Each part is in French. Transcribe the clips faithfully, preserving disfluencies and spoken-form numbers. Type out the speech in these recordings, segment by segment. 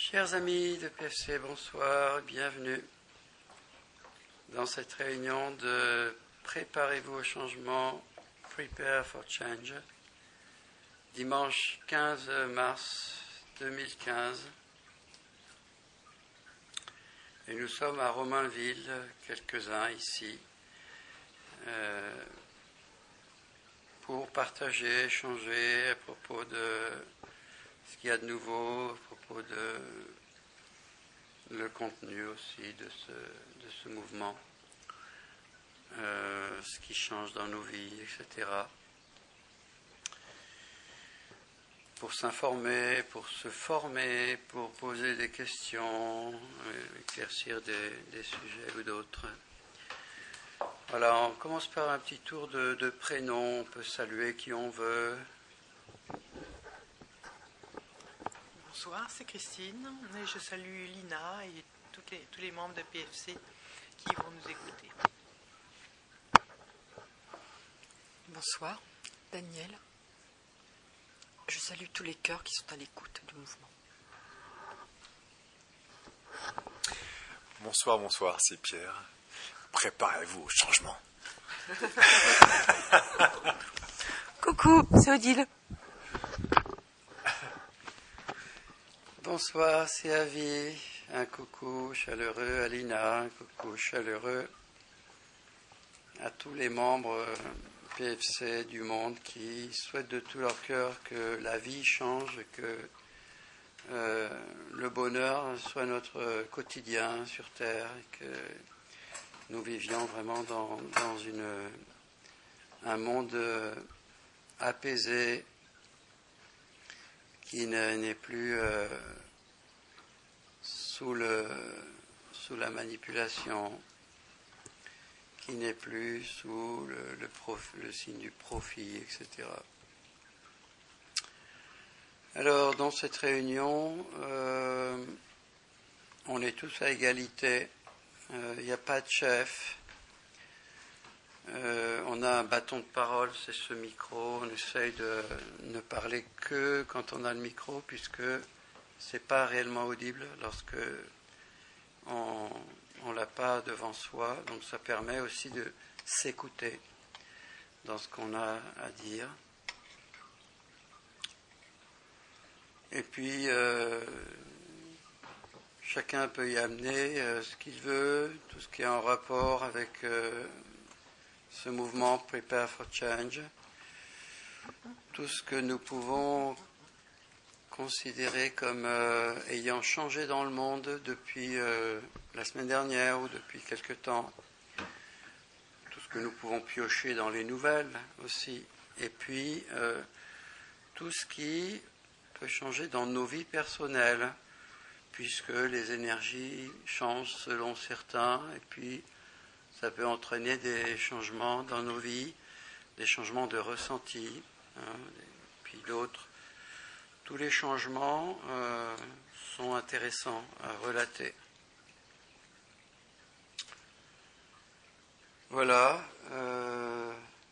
Chers amis de P F C, bonsoir, bienvenue dans cette réunion de Préparez-vous au changement, Prepare for Change, dimanche quinze mars deux mille quinze. Et nous sommes à Romainville, quelques-uns ici, euh, pour partager, échanger à propos de ce qu'il y a de nouveau, à propos de le contenu aussi de ce, de ce mouvement, euh, ce qui change dans nos vies, et cetera. Pour s'informer, pour se former, pour poser des questions, euh, éclaircir des, des sujets ou d'autres. Voilà, on commence par un petit tour de, de prénoms, on peut saluer qui on veut. Bonsoir, c'est Christine et je salue Lina et toutes les, tous les membres de P F C qui vont nous écouter. Bonsoir, Daniel. Je salue tous les cœurs qui sont à l'écoute du mouvement. Bonsoir, bonsoir, c'est Pierre. Préparez-vous au changement. Coucou, c'est Odile. Bonsoir, c'est Avi. Un coucou chaleureux à Lina, un coucou chaleureux à tous les membres P F C du monde qui souhaitent de tout leur cœur que la vie change, que euh, le bonheur soit notre quotidien sur Terre, et que nous vivions vraiment dans, dans une, un monde apaisé, qui n'est plus euh, sous, le, sous la manipulation, qui n'est plus sous le, le, prof, le signe du profit, et cetera. Alors, dans cette réunion, euh, on est tous à égalité, il euh, n'y a pas de chef. Euh, on a un bâton de parole, c'est ce micro. On essaye de ne parler que quand on a le micro, puisque c'est pas réellement audible lorsque on on l'a pas devant soi. Donc ça permet aussi de s'écouter dans ce qu'on a à dire. Et puis euh, chacun peut y amener euh, ce qu'il veut, tout ce qui est en rapport avec euh, ce mouvement Prepare for Change, tout ce que nous pouvons considérer comme euh, ayant changé dans le monde depuis euh, la semaine dernière ou depuis quelque temps, tout ce que nous pouvons piocher dans les nouvelles aussi, et puis euh, tout ce qui peut changer dans nos vies personnelles, puisque les énergies changent selon certains, et puis ça peut entraîner des changements dans nos vies, des changements de ressenti, hein, puis d'autres. Tous les changements euh, sont intéressants à relater. Voilà. Euh,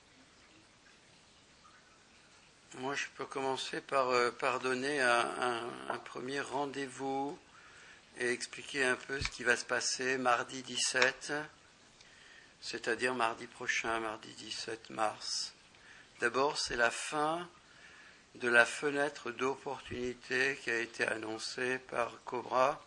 moi, je peux commencer par, euh, par donner un, un, un premier rendez-vous et expliquer un peu ce qui va se passer mardi dix-sept, c'est-à-dire mardi prochain, mardi dix-sept mars. D'abord, c'est la fin de la fenêtre d'opportunité qui a été annoncée par Cobra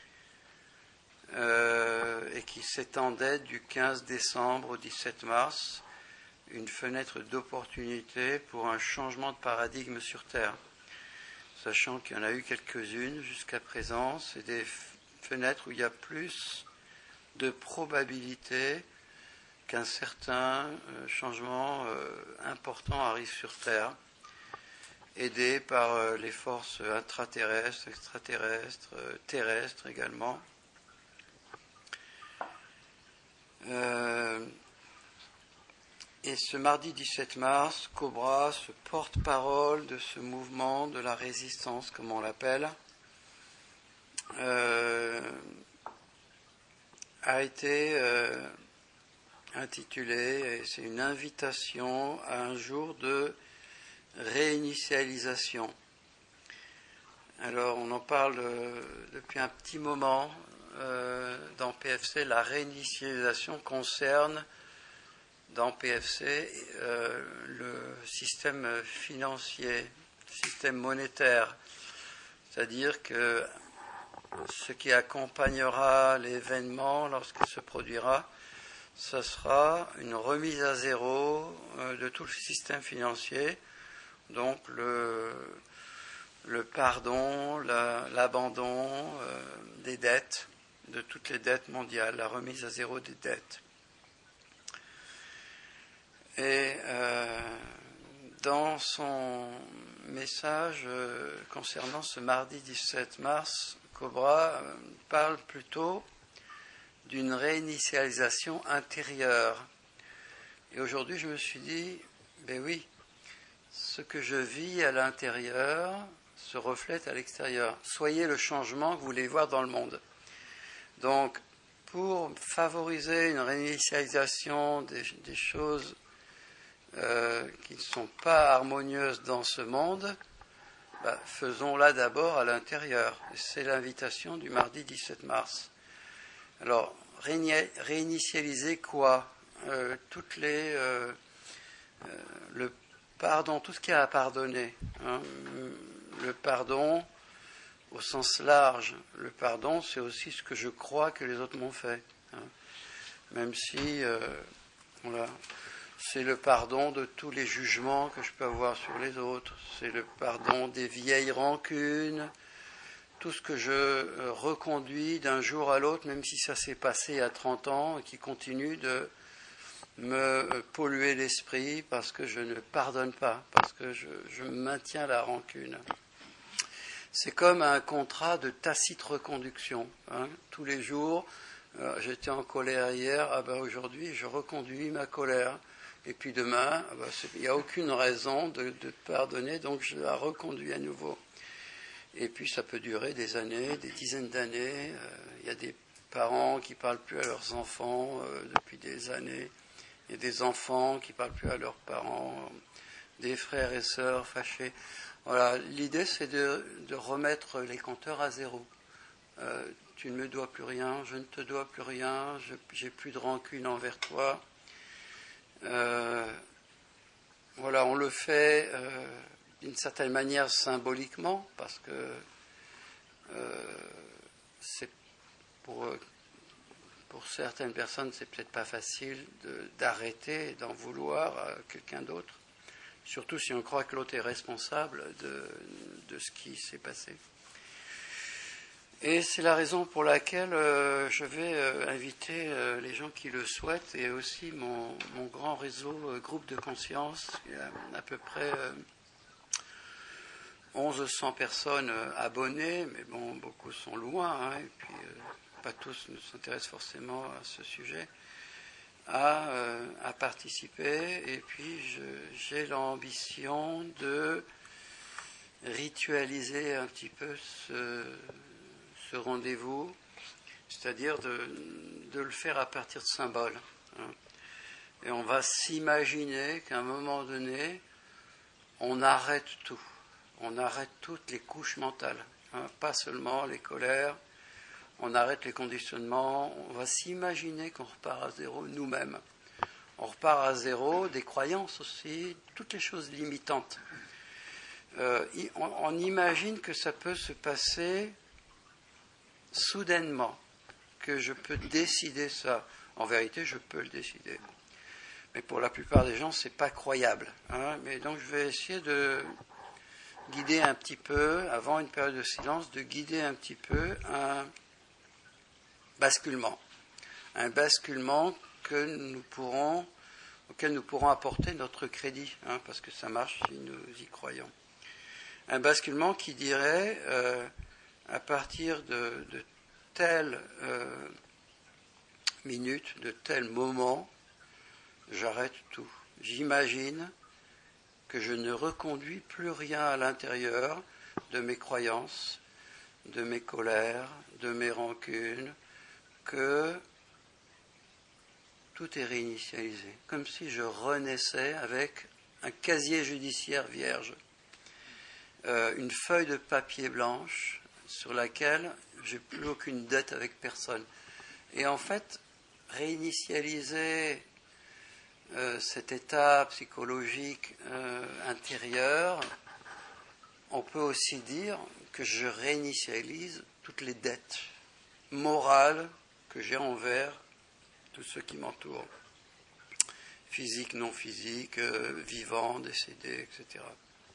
euh, et qui s'étendait du quinze décembre au dix-sept mars, une fenêtre d'opportunité pour un changement de paradigme sur Terre. Sachant qu'il y en a eu quelques-unes jusqu'à présent, c'est des fenêtres où il y a plus de probabilité qu'un certain euh, changement euh, important arrive sur Terre, aidé par euh, les forces intraterrestres, extraterrestres, euh, terrestres également. Euh, et ce mardi dix-sept mars, Cobra, ce porte-parole de ce mouvement de la résistance, comme on l'appelle, euh, a été euh, intitulé, et c'est une invitation à un jour de réinitialisation. Alors, on en parle euh, depuis un petit moment. Euh, dans P F C, la réinitialisation concerne, dans P F C, euh, le système financier, le système monétaire. C'est-à-dire que ce qui accompagnera l'événement lorsqu'il se produira, ce sera une remise à zéro euh, de tout le système financier, donc le, le pardon, la, l'abandon euh, des dettes, de toutes les dettes mondiales, la remise à zéro des dettes. Et euh, dans son message euh, concernant ce mardi dix-sept mars, Cobra euh, parle plutôt d'une réinitialisation intérieure. Et aujourd'hui, je me suis dit, ben oui, ce que je vis à l'intérieur se reflète à l'extérieur. Soyez le changement que vous voulez voir dans le monde. Donc, pour favoriser une réinitialisation des, des choses euh, qui ne sont pas harmonieuses dans ce monde, ben, faisons-la d'abord à l'intérieur. Et c'est l'invitation du mardi dix-sept mars. Alors, réinitialiser quoi euh, toutes les, euh, euh, le pardon, tout ce qu'il y a à pardonner. Hein. Le pardon, au sens large, le pardon, c'est aussi ce que je crois que les autres m'ont fait. Hein. Même si, euh, voilà, c'est le pardon de tous les jugements que je peux avoir sur les autres. C'est le pardon des vieilles rancunes. Tout ce que je reconduis d'un jour à l'autre, même si ça s'est passé à trente ans, et qui continue de me polluer l'esprit parce que je ne pardonne pas, parce que je, je maintiens la rancune. C'est comme un contrat de tacite reconduction. Hein. Tous les jours, euh, j'étais en colère hier, ah ben aujourd'hui je reconduis ma colère. Et puis demain, ah ben il n'y a aucune raison de, de pardonner, donc je la reconduis à nouveau. Et puis ça peut durer des années, des dizaines d'années. Il euh, y a des parents qui ne parlent plus à leurs enfants euh, depuis des années. Il y a des enfants qui ne parlent plus à leurs parents, euh, des frères et sœurs fâchés. Voilà, l'idée c'est de, de remettre les compteurs à zéro. Euh, tu ne me dois plus rien, je ne te dois plus rien, je n'ai plus de rancune envers toi. Euh, voilà, on le fait... Euh, d'une certaine manière symboliquement, parce que euh, c'est pour, pour certaines personnes, c'est peut-être pas facile de, d'arrêter, d'en vouloir à quelqu'un d'autre, surtout si on croit que l'autre est responsable de, de ce qui s'est passé. Et c'est la raison pour laquelle euh, je vais euh, inviter euh, les gens qui le souhaitent, et aussi mon, mon grand réseau euh, groupe de conscience, il y a à peu près... Euh, onze cents personnes abonnées, mais bon, beaucoup sont loin, hein, et puis euh, pas tous ne s'intéressent forcément à ce sujet, à, euh, à participer. Et puis je, j'ai l'ambition de ritualiser un petit peu ce, ce rendez-vous, c'est-à-dire de, de le faire à partir de symboles. Hein. Et on va s'imaginer qu'à un moment donné, on arrête tout. On arrête toutes les couches mentales, hein, pas seulement les colères, on arrête les conditionnements, on va s'imaginer qu'on repart à zéro nous-mêmes. On repart à zéro des croyances aussi, toutes les choses limitantes. Euh, on, on imagine que ça peut se passer soudainement, que je peux décider ça. En vérité, je peux le décider. Mais pour la plupart des gens, c'est pas croyable. Hein, mais donc, je vais essayer de... guider un petit peu, avant une période de silence, de guider un petit peu un basculement. Un basculement que nous pourrons, auquel nous pourrons apporter notre crédit, hein, parce que ça marche si nous y croyons. Un basculement qui dirait, euh, à partir de, de telle euh, minute, de tel moment, j'arrête tout. J'imagine que je ne reconduis plus rien à l'intérieur de mes croyances, de mes colères, de mes rancunes, que tout est réinitialisé, comme si je renaissais avec un casier judiciaire vierge. euh, une feuille de papier blanche sur laquelle j'ai plus aucune dette avec personne. Et en fait, réinitialiser euh, cet état psychologique euh, intérieur, on peut aussi dire que je réinitialise toutes les dettes morales que j'ai envers tous ceux qui m'entourent, physiques, non physiques, euh, vivants, décédés, et cetera.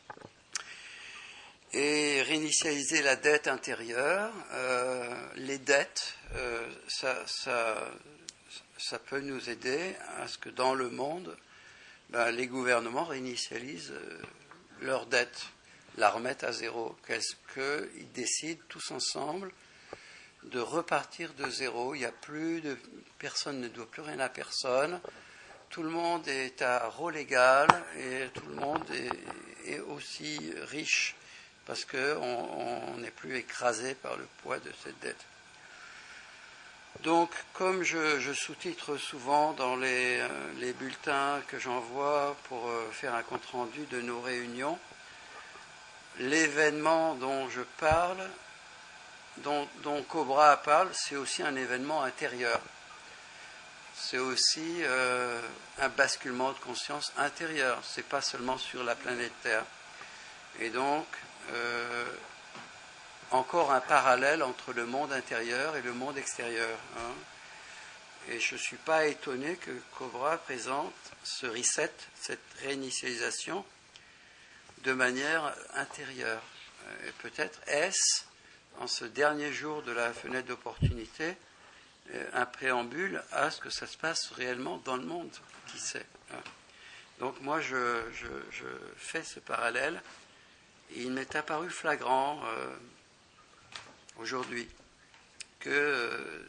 Et réinitialiser la dette intérieure, euh, les dettes, euh, ça, ça, ça peut nous aider à ce que dans le monde, ben, les gouvernements réinitialisent euh, leurs dettes, la remettent à zéro, qu'est-ce qu'ils décident tous ensemble de repartir de zéro. Il n'y a plus de personne ne doit plus rien à personne. Tout le monde est à rôle égal et tout le monde est, est aussi riche parce qu'on n'est plus écrasé par le poids de cette dette. Donc, comme je, je sous-titre souvent dans les, euh, les bulletins que j'envoie pour euh, faire un compte-rendu de nos réunions, l'événement dont je parle, dont, dont Cobra parle, c'est aussi un événement intérieur. C'est aussi euh, un basculement de conscience intérieur. C'est pas seulement sur la planète Terre. Et donc, euh, encore un parallèle entre le monde intérieur et le monde extérieur. Hein. Et je ne suis pas étonné que Cobra présente ce reset, cette réinitialisation, de manière intérieure. Et peut-être est-ce, en ce dernier jour de la fenêtre d'opportunité, un préambule à ce que ça se passe réellement dans le monde, qui sait. Donc moi, je, je, je fais ce parallèle, et il m'est apparu flagrant euh, aujourd'hui que euh,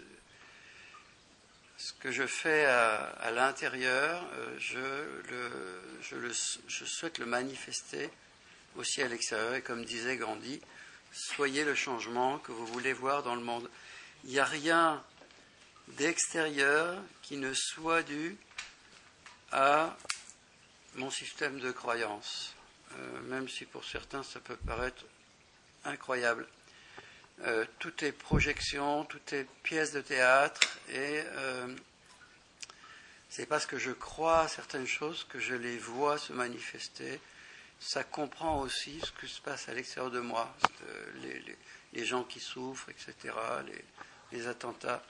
ce que je fais à, à l'intérieur, euh, je, le, je, le, je souhaite le manifester aussi à l'extérieur, et comme disait Gandhi, soyez le changement que vous voulez voir dans le monde. Il n'y a rien d'extérieur qui ne soit dû à mon système de croyance, euh, même si pour certains ça peut paraître incroyable. Euh, toutes les projections, toutes les pièces de théâtre, et euh, c'est parce que je crois à certaines choses que je les vois se manifester. Ça comprend aussi ce qui se passe à l'extérieur de moi, les, les, les gens qui souffrent, et cetera, les, les attentats.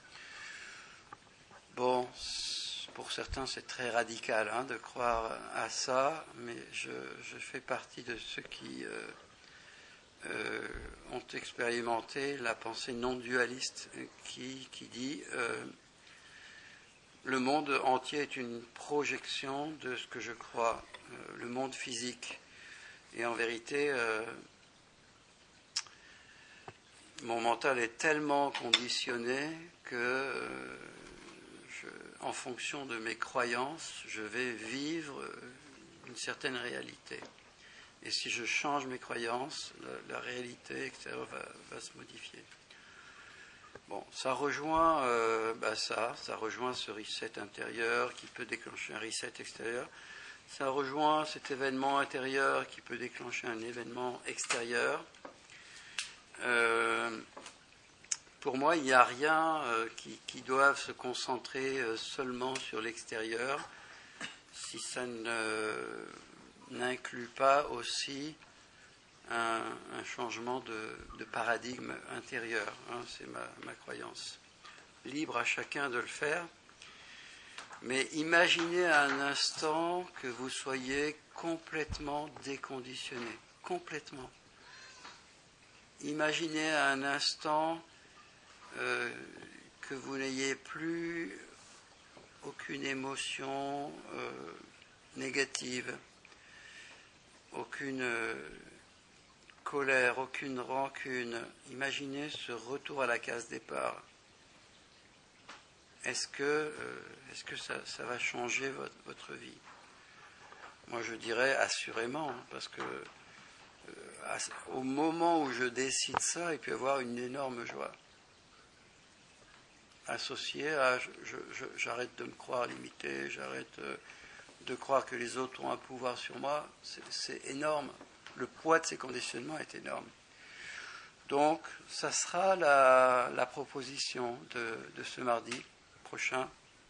Bon, pour certains c'est très radical hein, de croire à ça, mais je, je fais partie de ceux qui euh, euh, ont expérimenté la pensée non dualiste qui, qui dit euh, le monde entier est une projection de ce que je crois, euh, le monde physique. Et en vérité, euh, mon mental est tellement conditionné que, euh, je, en fonction de mes croyances, je vais vivre une certaine réalité. Et si je change mes croyances, la, la réalité extérieure va, va se modifier. Bon, ça rejoint euh, bah ça, ça rejoint ce reset intérieur qui peut déclencher un reset extérieur. Ça rejoint cet événement intérieur qui peut déclencher un événement extérieur. Euh, pour moi, il n'y a rien euh, qui, qui doive se concentrer euh, seulement sur l'extérieur, si ça ne, n'inclut pas aussi un, un changement de, de paradigme intérieur. Hein, c'est ma, ma croyance. Libre à chacun de le faire. Mais imaginez un instant que vous soyez complètement déconditionné, complètement. Imaginez un instant euh, que vous n'ayez plus aucune émotion euh, négative, aucune euh, colère, aucune rancune. Imaginez ce retour à la case départ. Est-ce que, euh, est-ce que ça, ça va changer votre, votre vie ? Moi, je dirais assurément, hein, parce que euh, à, au moment où je décide ça, il peut y avoir une énorme joie associée à je, je, je, j'arrête de me croire limité, j'arrête euh, de croire que les autres ont un pouvoir sur moi. C'est, c'est énorme. le poids de ces conditionnements est énorme. Donc, ça sera la, la proposition de, de ce mardi prochain,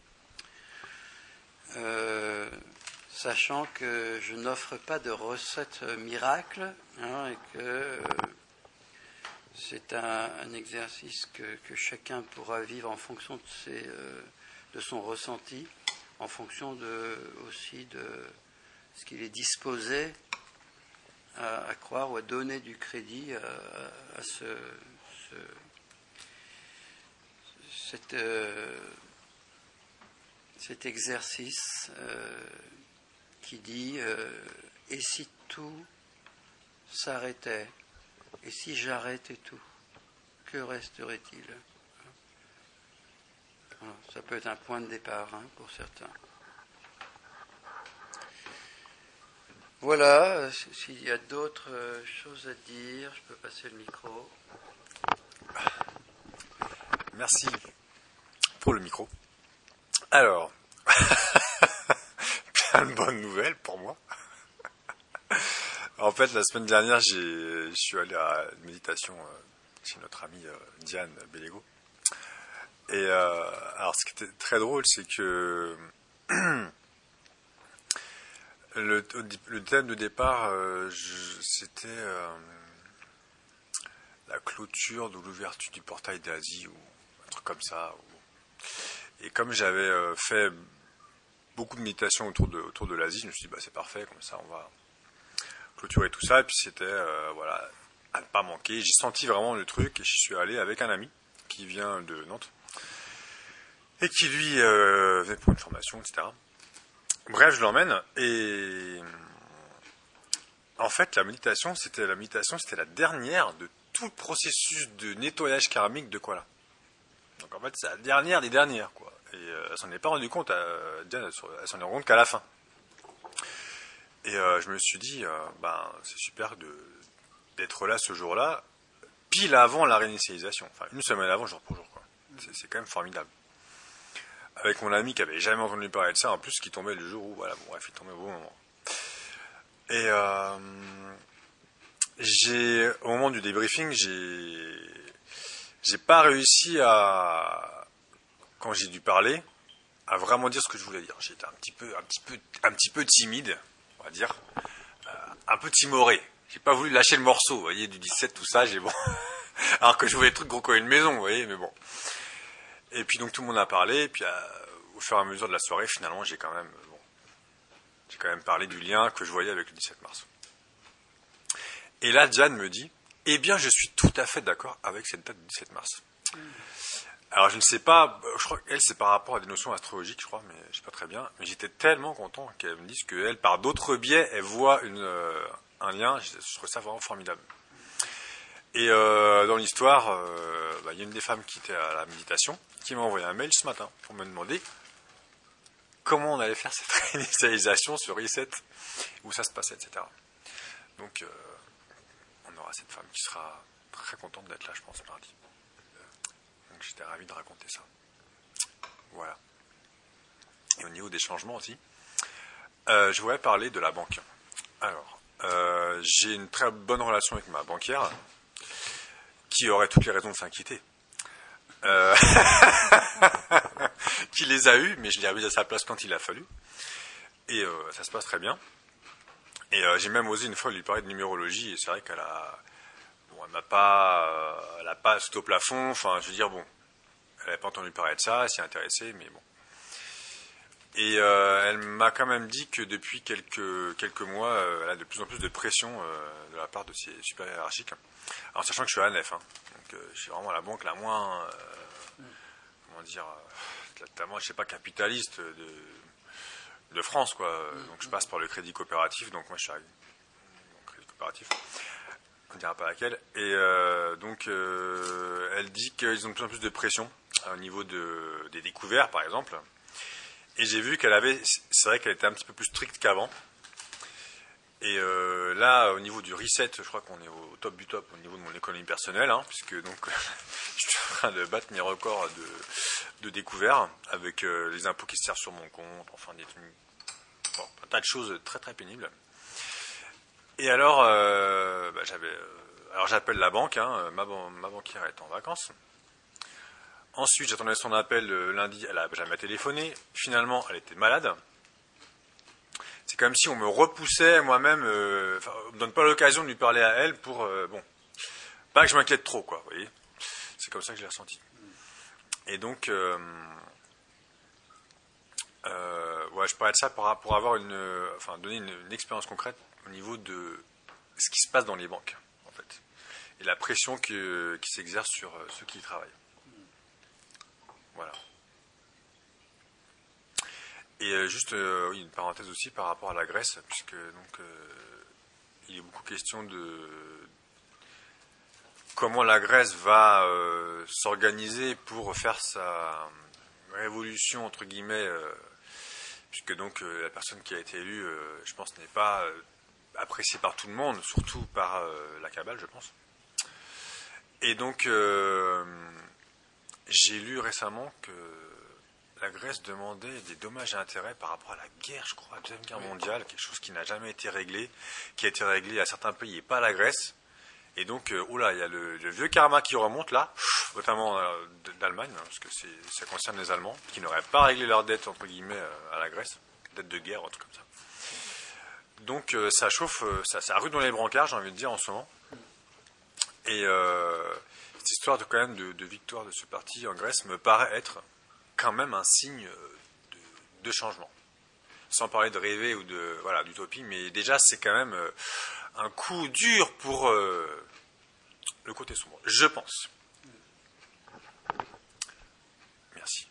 euh, sachant que je n'offre pas de recette miracle, hein, et que euh, c'est un, un exercice que, que chacun pourra vivre en fonction de, ses, euh, de son ressenti, en fonction de, aussi de ce qu'il est disposé à, à croire ou à donner du crédit à, à, à ce, ce, cette, euh, cet exercice euh, qui dit euh, « Et si tout s'arrêtait ? Et si j'arrêtais tout ? Que resterait-il » Voilà, ça peut être un point de départ, hein, pour certains. Voilà, s'il y a d'autres choses à dire, je peux passer le micro. Merci pour le micro. Alors, plein de bonnes nouvelles pour moi. En fait, la semaine dernière, j'ai, je suis allé à une méditation chez notre amie Diane Bellego. Et euh, alors, ce qui était très drôle, c'est que le, le thème de départ, euh, je, c'était euh, la clôture de l'ouverture du portail d'Asie, ou un truc comme ça. Ou... Et comme j'avais euh, fait beaucoup de méditation autour de, autour de l'Asie, je me suis dit, bah, c'est parfait, comme ça, on va clôturer tout ça. Et puis, c'était, euh, voilà, à ne pas manquer. J'ai senti vraiment le truc, et j'y suis allé avec un ami qui vient de Nantes. Et qui lui euh, venait pour une formation, et cetera. Bref, je l'emmène et en fait, la méditation, c'était la méditation, c'était la dernière de tout le processus de nettoyage karmique de Kuala. Donc en fait, c'est la dernière des dernières, quoi. Et euh, elle s'en est pas rendu compte, euh, Diane, elle s'en est rendu compte qu'à la fin. Et euh, je me suis dit, euh, ben c'est super de d'être là ce jour-là, pile avant la réinitialisation, enfin une semaine avant, jour pour jour, quoi. C'est, c'est quand même formidable. Avec mon ami qui avait jamais entendu parler de ça, en plus qui tombait le jour où, voilà, bon bref, il tombait au bon moment. Et euh, j'ai, au moment du débriefing, j'ai, j'ai pas réussi à, quand j'ai dû parler, à vraiment dire ce que je voulais dire. J'étais un petit peu, un petit peu, un petit peu timide, on va dire, euh, un peu timoré. J'ai pas voulu lâcher le morceau, vous voyez, du dix-sept, tout ça, j'ai bon, alors que je voulais des trucs gros comme une maison, vous voyez, mais bon. Et puis donc tout le monde a parlé, et puis euh, au fur et à mesure de la soirée, finalement, j'ai quand même, bon, j'ai quand même parlé du lien que je voyais avec le dix-sept mars. Et là, Diane me dit, eh bien, je suis tout à fait d'accord avec cette date du dix-sept mars. Mmh. Alors je ne sais pas, je crois qu'elle c'est par rapport à des notions astrologiques, je crois, mais je sais pas très bien. Mais j'étais tellement content qu'elle me dise qu'elle, par d'autres biais, elle voit une, euh, un lien. Je, je trouve ça vraiment formidable. Et euh, dans l'histoire, euh, bah, y a une des femmes qui était à la méditation qui m'a envoyé un mail ce matin pour me demander comment on allait faire cette réinitialisation sur reset, où ça se passait, et cetera. Donc, euh, on aura cette femme qui sera très contente d'être là, je pense, mardi. Donc, j'étais ravi de raconter ça. Voilà. Et au niveau des changements aussi, euh, je voulais parler de la banque. Alors, euh, j'ai une très bonne relation avec ma banquière, qui aurait toutes les raisons de s'inquiéter. Euh... qui les a eues, mais je l'ai remise à sa place quand il a fallu. Et euh, ça se passe très bien. Et euh, j'ai même osé une fois lui parler de numérologie, et c'est vrai qu'elle a... Bon, elle m'a pas... Euh, elle a pas sauté au plafond, enfin, je veux dire, bon, elle n'avait pas entendu parler de ça, elle s'y est intéressée, mais bon. Et euh, elle m'a quand même dit que depuis quelques, quelques mois, euh, elle a de plus en plus de pression euh, de la part de ses supérieurs hiérarchiques. Alors, sachant que je suis à la N F, hein, donc euh, je suis vraiment la banque la moins, euh, comment dire, euh, tellement, je sais pas, capitaliste de, de France, quoi. Donc je passe par le crédit coopératif, donc moi je suis à crédit coopératif, on ne dira pas laquelle. Et euh, donc euh, elle dit qu'ils ont de plus en plus de pression au niveau de, des découvertes, par exemple. Et j'ai vu qu'elle avait, c'est vrai qu'elle était un petit peu plus stricte qu'avant. Et euh, là, au niveau du reset, je crois qu'on est au top du top au niveau de mon économie personnelle, hein, puisque donc je suis en train de battre mes records de, de découvert avec euh, les impôts qui se servent sur mon compte, enfin des trucs, bon, un tas de choses très très pénibles. Et alors, euh, bah, j'avais, euh, alors j'appelle la banque, hein, ma, ban- ma banquière est en vacances. Ensuite, j'attendais son appel le lundi, elle a jamais téléphoné. Finalement, elle était malade. C'est comme si on me repoussait moi-même, euh, enfin, on me donne pas l'occasion de lui parler à elle pour, euh, bon, pas que je m'inquiète trop, quoi, vous voyez. C'est comme ça que je l'ai ressenti. Et donc, euh, euh, ouais, je parlais de ça pour, pour avoir une, enfin, donner une, une expérience concrète au niveau de ce qui se passe dans les banques, en fait, et la pression que, qui s'exerce sur euh, ceux qui y travaillent. Voilà. Et euh, juste euh, oui, une parenthèse aussi par rapport à la Grèce, puisque donc euh, il est beaucoup question de comment la Grèce va euh, s'organiser pour faire sa révolution entre guillemets, euh, puisque donc euh, la personne qui a été élue, euh, je pense, n'est pas euh, appréciée par tout le monde, surtout par euh, la cabale, je pense. Et donc euh, j'ai lu récemment que la Grèce demandait des dommages et intérêts par rapport à la guerre, je crois, la Deuxième Guerre mondiale, quelque chose qui n'a jamais été réglé, qui a été réglé à certains pays et pas à la Grèce. Et donc, euh, oula, il y a le, le vieux karma qui remonte là, notamment euh, d'Allemagne, hein, parce que c'est, ça concerne les Allemands, qui n'auraient pas réglé leurs dettes, entre guillemets, euh, à la Grèce, dettes de guerre, un truc comme ça. Donc, euh, ça chauffe, euh, ça, ça rue dans les brancards, j'ai envie de dire, en ce moment. Et euh, cette histoire de, quand même, de, de victoire de ce parti en Grèce me paraît être quand même un signe de, de changement. Sans parler de rêver ou de voilà d'utopie, mais déjà c'est quand même euh, un coup dur pour euh, le côté sombre, je pense. Merci.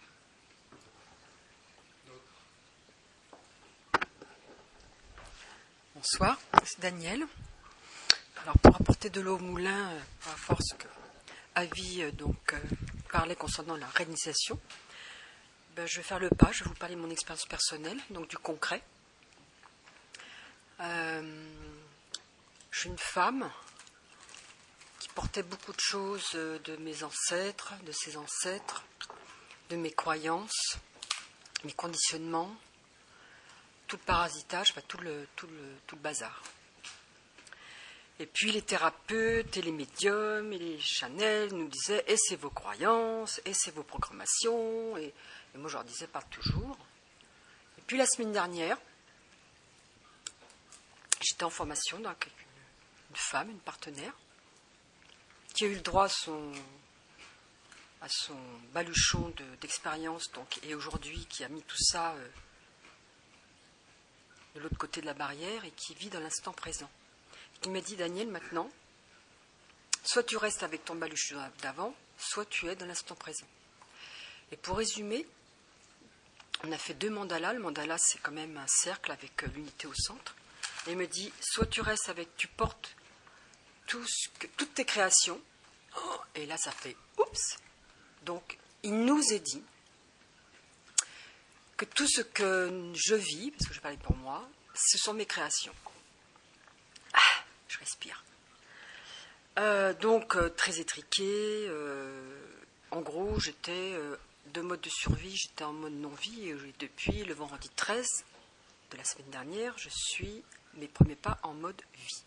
Bonsoir, c'est Daniel. Alors pour apporter de l'eau au moulin, euh, par force que Avi euh, donc euh, parlait concernant la réinitiation, ben, je vais faire le pas, je vais vous parler de mon expérience personnelle, donc du concret. Euh, je suis une femme qui portait beaucoup de choses de mes ancêtres, de ses ancêtres, de mes croyances, mes conditionnements, tout le parasitage, enfin, tout, le, tout, le, tout le bazar. Et puis les thérapeutes et les médiums et les Chanel nous disaient « et c'est vos croyances, et c'est vos programmations ». Et, et moi je leur disais « pas toujours ». Et puis la semaine dernière, j'étais en formation avec une, une femme, une partenaire, qui a eu le droit à son, à son baluchon de, d'expérience, donc, et aujourd'hui qui a mis tout ça euh, de l'autre côté de la barrière et qui vit dans l'instant présent. Qui m'a dit, Daniel, maintenant, soit tu restes avec ton baluchon d'avant, soit tu es dans l'instant présent. Et pour résumer, on a fait deux mandalas. Le mandala, c'est quand même un cercle avec l'unité au centre. Et il me dit, soit tu restes avec, tu portes tout ce que, toutes tes créations. Oh, et là, ça fait, oups. Donc, il nous est dit que tout ce que je vis, parce que je parlais pour moi, ce sont mes créations. Ah, je respire. Euh, donc, euh, très étriqué. Euh, en gros, j'étais euh, de mode de survie, j'étais en mode non-vie. Et depuis le vendredi treize de la semaine dernière, je suis mes premiers pas en mode vie.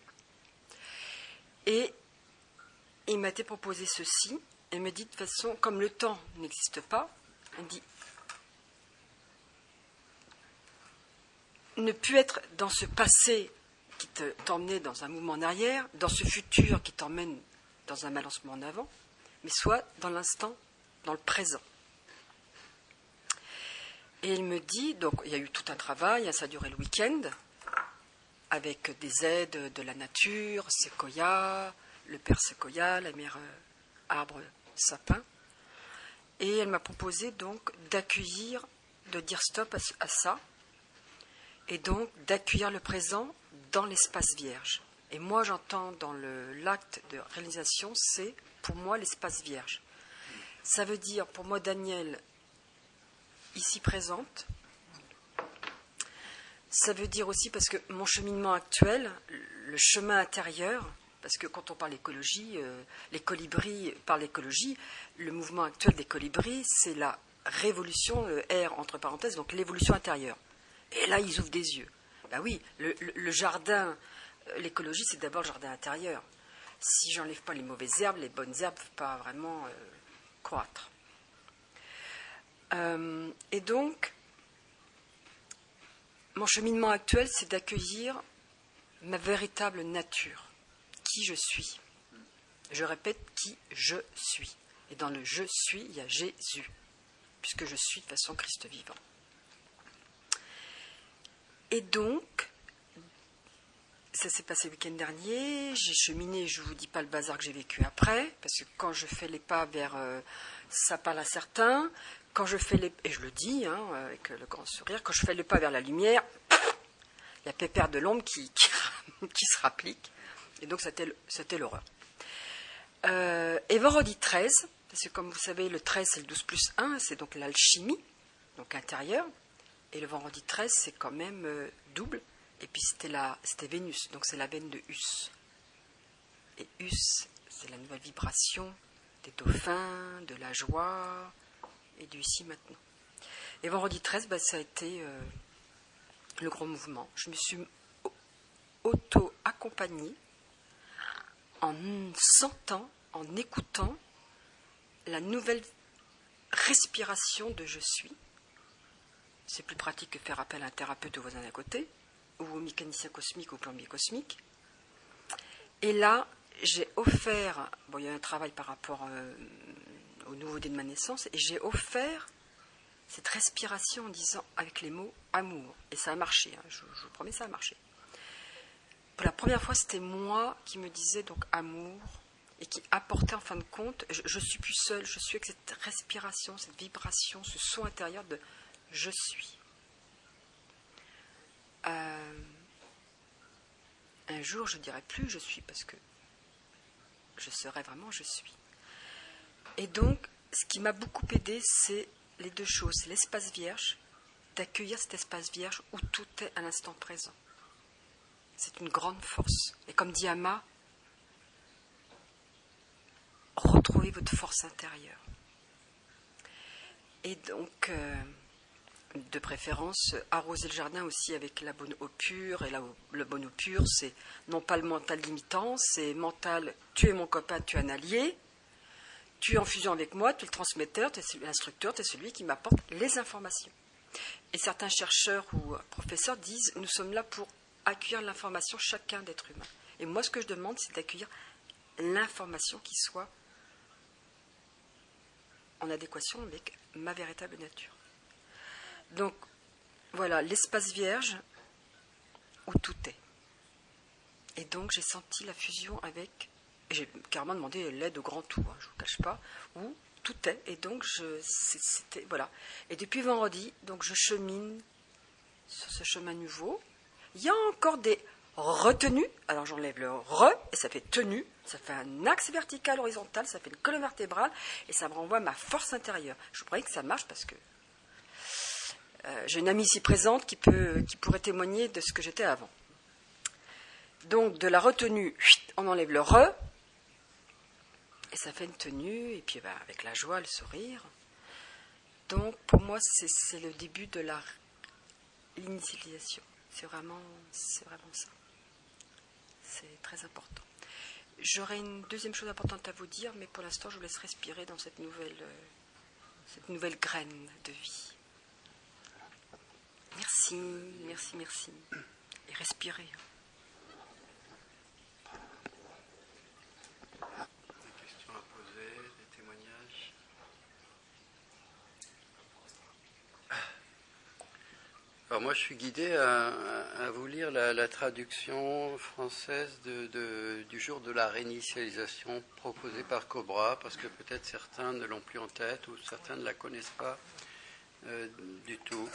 Et il m'a été proposé ceci. Il me dit de toute façon, comme le temps n'existe pas, il dit ne plus être dans ce passé qui te, t'emmenait dans un mouvement en arrière, dans ce futur qui t'emmène dans un balancement en avant, mais soit dans l'instant, dans le présent. Et il me dit, donc il y a eu tout un travail, ça a duré le week-end, avec des aides de la nature, séquoia, le père séquoia, la mère euh, arbre sapin. Et elle m'a proposé donc d'accueillir, de dire stop à, à ça, et donc d'accueillir le présent dans l'espace vierge. Et moi, j'entends dans le, l'acte de réalisation, c'est pour moi l'espace vierge. Ça veut dire, pour moi, Daniel, ici présente. Ça veut dire aussi, parce que mon cheminement actuel, le chemin intérieur, parce que quand on parle d'écologie, euh, les colibris parlent d'écologie, le mouvement actuel des colibris, c'est la révolution, le R entre parenthèses, donc l'évolution intérieure. Et là, ils ouvrent des yeux. Ben oui, le, le, le jardin, l'écologie, c'est d'abord le jardin intérieur. Si j'enlève pas les mauvaises herbes, les bonnes herbes ne peuvent pas vraiment euh, croître. Euh, et donc, mon cheminement actuel, c'est d'accueillir ma véritable nature, qui je suis. Je répète, qui je suis. Et dans le je suis, il y a Jésus, puisque je suis de façon Christ vivant. Et donc, ça s'est passé le week-end dernier, j'ai cheminé, je ne vous dis pas le bazar que j'ai vécu après, parce que quand je fais les pas vers euh, ça parle à certains, quand je fais les, et je le dis hein, avec le grand sourire, quand je fais les pas vers la lumière, il y a Pépère de l'ombre qui, qui, qui se rapplique, et donc c'était, c'était l'horreur. Euh, et vendredi treize, parce que comme vous savez, le treize c'est le douze plus un, c'est donc l'alchimie, donc intérieure, et le vendredi treize c'est quand même euh, double. Et puis c'était, la, c'était Vénus, donc c'est la veine de Us. Et Us, c'est la nouvelle vibration des dauphins, de la joie et du ici maintenant. Et vendredi treize, bah, ça a été euh, le gros mouvement. Je me suis auto-accompagnée en sentant, en écoutant la nouvelle respiration de je suis. C'est plus pratique que faire appel à un thérapeute au voisin d'à côté, ou au mécanicien cosmique, au plombier cosmique. Et là, j'ai offert, bon, il y a un travail par rapport euh, au nouveau-né de ma naissance, et j'ai offert cette respiration en disant, avec les mots amour. Et ça a marché, hein, je, je vous promets, ça a marché. Pour la première fois, c'était moi qui me disais donc amour, et qui apportait en fin de compte, je, je suis plus seule, je suis avec cette respiration, cette vibration, ce son intérieur de je suis. Euh, un jour, je ne dirai plus je suis, parce que je serai vraiment je suis. Et donc, ce qui m'a beaucoup aidé, c'est les deux choses. C'est l'espace vierge, d'accueillir cet espace vierge où tout est à l'instant présent. C'est une grande force. Et comme dit Amma, retrouvez votre force intérieure. Et donc... Euh, de préférence, arroser le jardin aussi avec la bonne eau pure. Et la, le bonne eau pure, c'est non pas le mental limitant, c'est mental, tu es mon copain, tu es un allié, tu es en fusion avec moi, tu es le transmetteur, tu es l'instructeur, tu es celui qui m'apporte les informations. Et certains chercheurs ou professeurs disent, nous sommes là pour accueillir l'information, chacun d'être humain. Et moi, ce que je demande, c'est d'accueillir l'information qui soit en adéquation avec ma véritable nature. Donc, voilà, l'espace vierge où tout est. Et donc, j'ai senti la fusion avec... J'ai carrément demandé l'aide au grand tout, hein, je ne vous cache pas, où tout est. Et donc, je, c'était... Voilà. Et depuis vendredi, donc, je chemine sur ce chemin nouveau. Il y a encore des retenues. Alors, j'enlève le re, et ça fait tenue. Ça fait un axe vertical, horizontal, ça fait une colonne vertébrale, et ça me renvoie ma force intérieure. Je vous prie que ça marche parce que... Euh, j'ai une amie ici présente qui, peut, qui pourrait témoigner de ce que j'étais avant. Donc, de la retenue, on enlève le re, et ça fait une tenue, et puis ben, avec la joie, le sourire. Donc, pour moi, c'est, c'est le début de la, l'initialisation. C'est vraiment, c'est vraiment ça. C'est très important. J'aurais une deuxième chose importante à vous dire, mais pour l'instant, je vous laisse respirer dans cette nouvelle, euh, cette nouvelle graine de vie. Merci, merci, merci. Et respirez. Des questions à poser, des témoignages. Alors moi, je suis guidé à, à vous lire la, la traduction française de, de, du jour de la réinitialisation proposée par Cobra, parce que peut-être certains ne l'ont plus en tête ou certains ne la connaissent pas euh, du tout.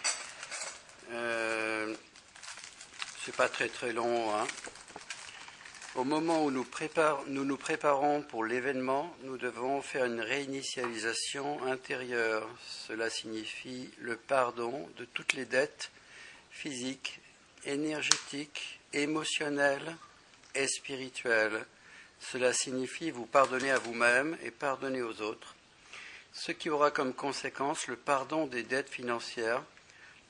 Euh, c'est pas très très long. Hein. Au moment où nous, prépare, nous nous préparons pour l'événement, nous devons faire une réinitialisation intérieure. Cela signifie le pardon de toutes les dettes physiques, énergétiques, émotionnelles et spirituelles. Cela signifie vous pardonner à vous-même et pardonner aux autres, ce qui aura comme conséquence le pardon des dettes financières,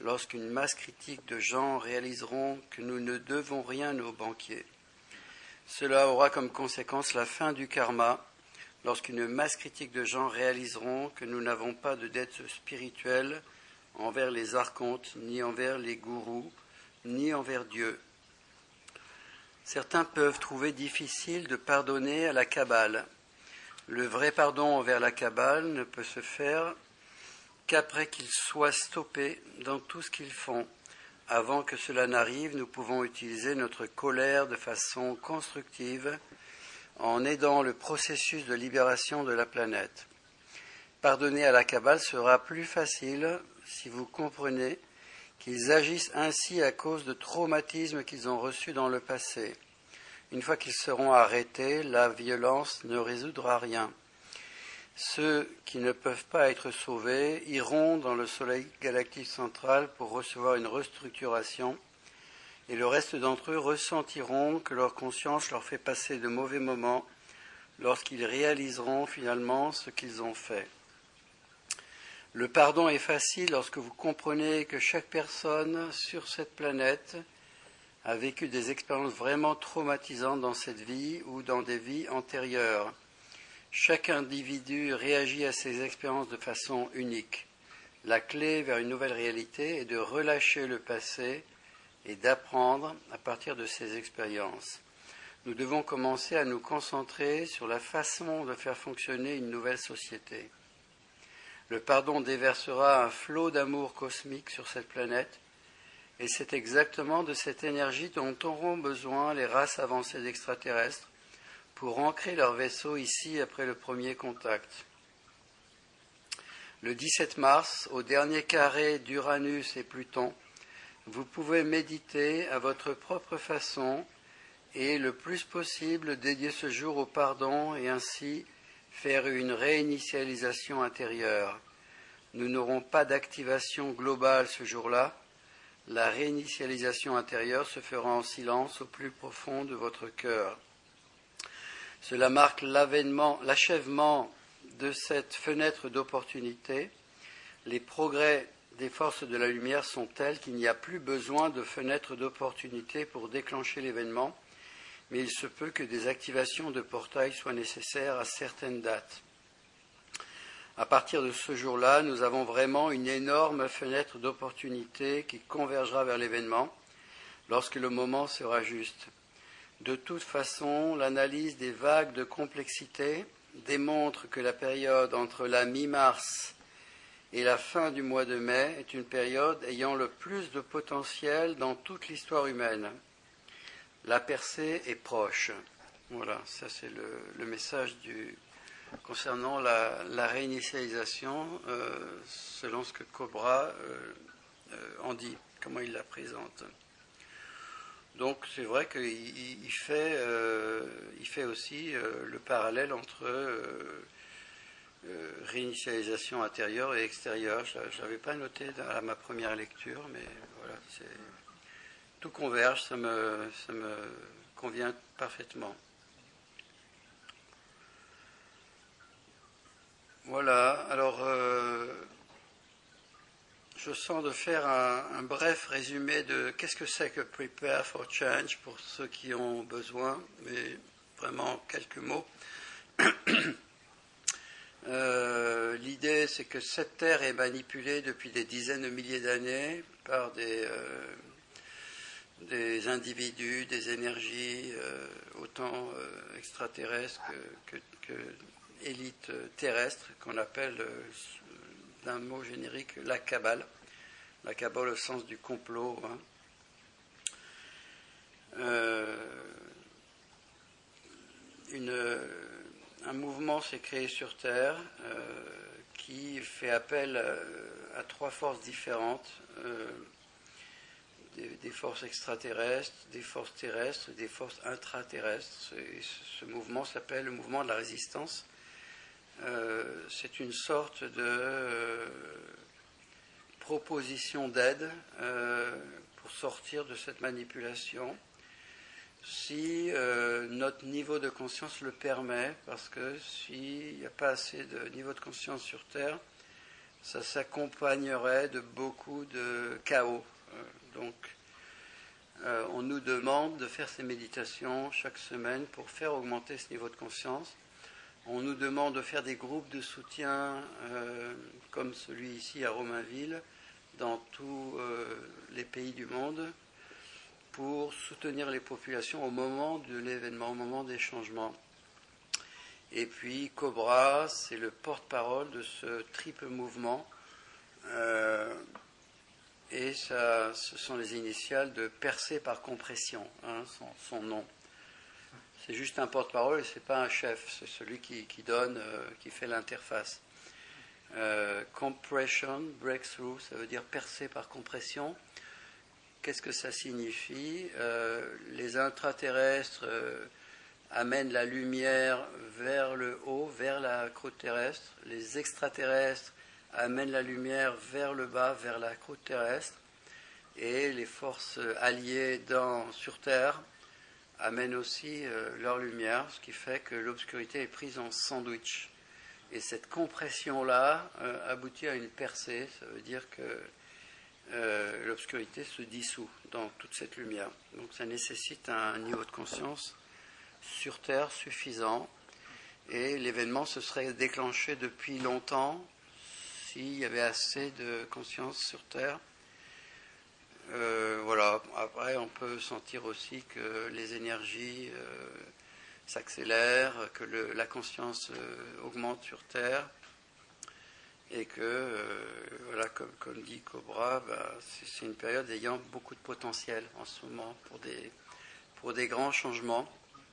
lorsqu'une masse critique de gens réaliseront que nous ne devons rien aux banquiers. Cela aura comme conséquence la fin du karma, lorsqu'une masse critique de gens réaliseront que nous n'avons pas de dette spirituelle envers les archontes, ni envers les gourous, ni envers Dieu. Certains peuvent trouver difficile de pardonner à la Kabbale. Le vrai pardon envers la Kabbale ne peut se faire qu'après qu'ils soient stoppés dans tout ce qu'ils font. Avant que cela n'arrive, nous pouvons utiliser notre colère de façon constructive en aidant le processus de libération de la planète. Pardonner à la Kabbale sera plus facile si vous comprenez qu'ils agissent ainsi à cause de traumatismes qu'ils ont reçus dans le passé. Une fois qu'ils seront arrêtés, la violence ne résoudra rien. Ceux qui ne peuvent pas être sauvés iront dans le soleil galactique central pour recevoir une restructuration, et le reste d'entre eux ressentiront que leur conscience leur fait passer de mauvais moments lorsqu'ils réaliseront finalement ce qu'ils ont fait. Le pardon est facile lorsque vous comprenez que chaque personne sur cette planète a vécu des expériences vraiment traumatisantes dans cette vie ou dans des vies antérieures. Chaque individu réagit à ces expériences de façon unique. La clé vers une nouvelle réalité est de relâcher le passé et d'apprendre à partir de ces expériences. Nous devons commencer à nous concentrer sur la façon de faire fonctionner une nouvelle société. Le pardon déversera un flot d'amour cosmique sur cette planète, et c'est exactement de cette énergie dont auront besoin les races avancées d'extraterrestres pour ancrer leur vaisseau ici après le premier contact. Le dix-sept mars, au dernier carré d'Uranus et Pluton, vous pouvez méditer à votre propre façon et le plus possible dédier ce jour au pardon et ainsi faire une réinitialisation intérieure. Nous n'aurons pas d'activation globale ce jour-là. La réinitialisation intérieure se fera en silence au plus profond de votre cœur. Cela marque l'avènement, l'achèvement de cette fenêtre d'opportunité. Les progrès des forces de la lumière sont tels qu'il n'y a plus besoin de fenêtre d'opportunité pour déclencher l'événement, mais il se peut que des activations de portails soient nécessaires à certaines dates. À partir de ce jour-là, nous avons vraiment une énorme fenêtre d'opportunité qui convergera vers l'événement lorsque le moment sera juste. De toute façon, l'analyse des vagues de complexité démontre que la période entre la mi-mars et la fin du mois de mai est une période ayant le plus de potentiel dans toute l'histoire humaine. La percée est proche. Voilà, ça c'est le, le message du, concernant la, la réinitialisation, euh, selon ce que Cobra euh, euh, en dit, comment il la présente. Donc c'est vrai qu'il il fait, euh, il fait aussi euh, le parallèle entre euh, euh, réinitialisation intérieure et extérieure. Je ne l'avais pas noté à ma première lecture, mais voilà, c'est, tout converge, ça me, ça me convient parfaitement. Voilà, alors euh, je sens de faire un, un bref résumé de qu'est-ce que c'est que Prepare for Change pour ceux qui ont besoin, mais vraiment quelques mots. euh, l'idée, c'est que cette Terre est manipulée depuis des dizaines de milliers d'années par des, euh, des individus, des énergies, euh, autant euh, extraterrestres que, que, que élite terrestre, qu'on appelle euh, d'un mot générique la Kabbale. La Kabbale au sens du complot. Hein. Euh, une, un mouvement s'est créé sur Terre euh, qui fait appel à, à trois forces différentes, euh, des, des forces extraterrestres, des forces terrestres et des forces intraterrestres. Et ce mouvement s'appelle le mouvement de la résistance. Euh, c'est une sorte de euh, proposition d'aide euh, pour sortir de cette manipulation, si euh, notre niveau de conscience le permet, parce que s'il n'y a pas assez de niveau de conscience sur Terre, ça s'accompagnerait de beaucoup de chaos. Euh, donc, euh, on nous demande de faire ces méditations chaque semaine pour faire augmenter ce niveau de conscience. On nous demande de faire des groupes de soutien euh, comme celui ici à Romainville, dans tous euh, les pays du monde, pour soutenir les populations au moment de l'événement, au moment des changements. Et puis Cobra, c'est le porte-parole de ce triple mouvement. Euh, et ça, ce sont les initiales de percer par compression, hein, son, son nom. C'est juste un porte-parole et ce n'est pas un chef, c'est celui qui, qui donne, euh, qui fait l'interface. Euh, compression, breakthrough, ça veut dire percer par compression. Qu'est-ce que ça signifie? euh, Les intraterrestres euh, amènent la lumière vers le haut, vers la croûte terrestre. Les extraterrestres amènent la lumière vers le bas, vers la croûte terrestre. Et les forces alliées dans, sur Terre amènent aussi euh, leur lumière, ce qui fait que l'obscurité est prise en sandwich. Et cette compression-là euh, aboutit à une percée, ça veut dire que euh, l'obscurité se dissout dans toute cette lumière. Donc ça nécessite un niveau de conscience sur Terre suffisant, et l'événement se serait déclenché depuis longtemps s'il y avait assez de conscience sur Terre. Euh, voilà. Après, on peut sentir aussi que les énergies euh, s'accélèrent, que le, la conscience euh, augmente sur Terre, et que, euh, voilà, comme, comme dit Cobra, bah, c'est, c'est une période ayant beaucoup de potentiel en ce moment pour des, pour des grands changements.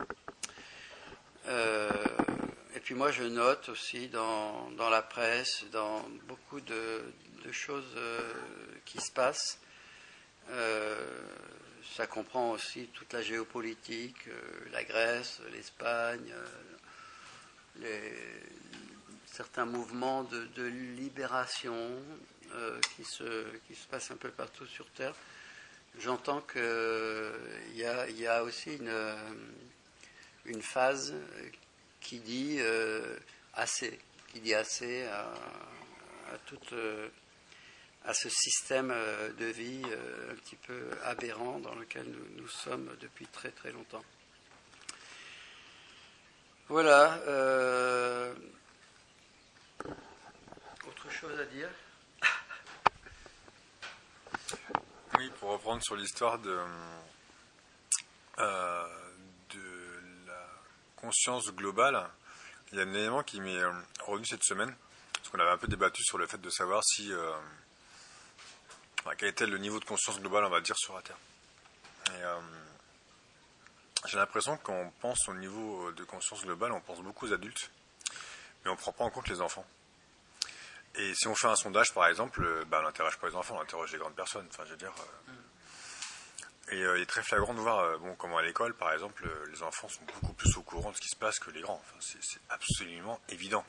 Euh, et puis moi, je note aussi dans, dans la presse, dans beaucoup de, de choses euh, qui se passent. Euh, ça comprend aussi toute la géopolitique, euh, la Grèce, l'Espagne, euh, les, certains mouvements de, de libération euh, qui, se, qui se passent un peu partout sur Terre. J'entends qu'il y a, y a aussi une, une phase qui dit euh, assez, qui dit assez à, à toute... Euh, à ce système de vie un petit peu aberrant dans lequel nous, nous sommes depuis très très longtemps. Voilà. Euh... Autre chose à dire? Oui, pour reprendre sur l'histoire de, euh, de la conscience globale, il y a un élément qui m'est revenu cette semaine, parce qu'on avait un peu débattu sur le fait de savoir si... Euh, Enfin, quel était le niveau de conscience globale, on va dire, sur la Terre. Et, euh, j'ai l'impression que quand on pense au niveau de conscience globale, on pense beaucoup aux adultes, mais on ne prend pas en compte les enfants. Et si on fait un sondage, par exemple, bah, on n'interroge pas les enfants, on interroge les grandes personnes. Enfin, je veux dire, euh, et euh, il est très flagrant de voir, euh, bon, comment à l'école, par exemple, les enfants sont beaucoup plus au courant de ce qui se passe que les grands. Enfin, c'est, c'est absolument évident.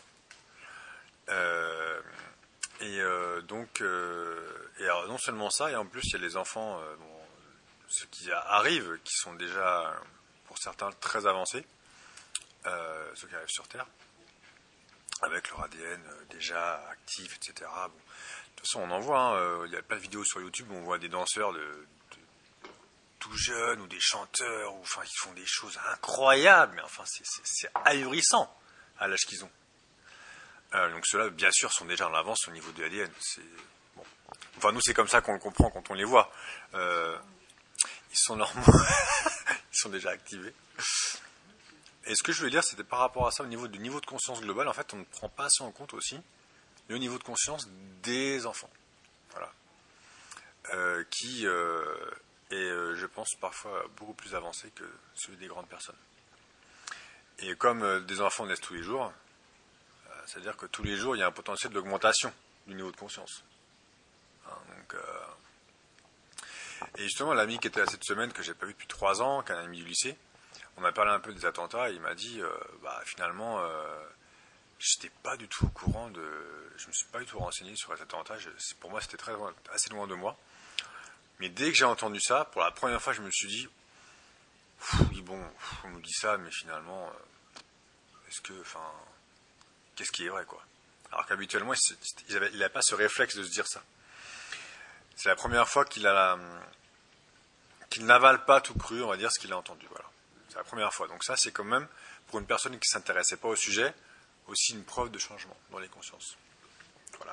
Euh, Et euh, donc, euh, et alors non seulement ça, et en plus il y a les enfants, euh, bon, ceux qui arrivent, qui sont déjà, pour certains, très avancés, euh, ceux qui arrivent sur Terre, avec leur A D N euh, déjà actif, et cetera. Bon, de toute façon, on en voit, hein, euh, il y a plein de vidéos sur YouTube où on voit des danseurs de, de, tout jeunes, ou des chanteurs, ou, enfin, ils font des choses incroyables, mais enfin, c'est, c'est, c'est ahurissant à l'âge qu'ils ont. Euh, donc ceux-là, bien sûr, sont déjà en avance au niveau de l'A D N. C'est, bon. Enfin, nous, c'est comme ça qu'on le comprend quand on les voit. Euh, ils sont normaux. Ils sont déjà activés. Et ce que je voulais dire, c'était par rapport à ça, au niveau du niveau de conscience globale, en fait, on ne prend pas assez en compte aussi le niveau de conscience des enfants. Voilà. Euh, qui euh, est, euh, je pense, parfois beaucoup plus avancé que celui des grandes personnes. Et comme euh, des enfants naissent tous les jours, c'est-à-dire que tous les jours, il y a un potentiel d'augmentation du niveau de conscience. Hein, donc, euh... Et justement, l'ami qui était là cette semaine, que je n'ai pas vu depuis trois ans, qu'un ami du lycée, on a parlé un peu des attentats, et il m'a dit, euh, bah, finalement, euh, je n'étais pas du tout au courant de... Je ne me suis pas du tout renseigné sur les attentats, je... pour moi, c'était très loin, assez loin de moi. Mais dès que j'ai entendu ça, pour la première fois, je me suis dit, oui, bon, on nous dit ça, mais finalement, est-ce que, enfin... qu'est-ce qui est vrai, quoi. Alors qu'habituellement, il n'avait pas ce réflexe de se dire ça. C'est la première fois qu'il a la, qu'il n'avale pas tout cru, on va dire, ce qu'il a entendu. Voilà. C'est la première fois. Donc ça, c'est quand même, pour une personne qui ne s'intéressait pas au sujet, aussi une preuve de changement dans les consciences. Voilà.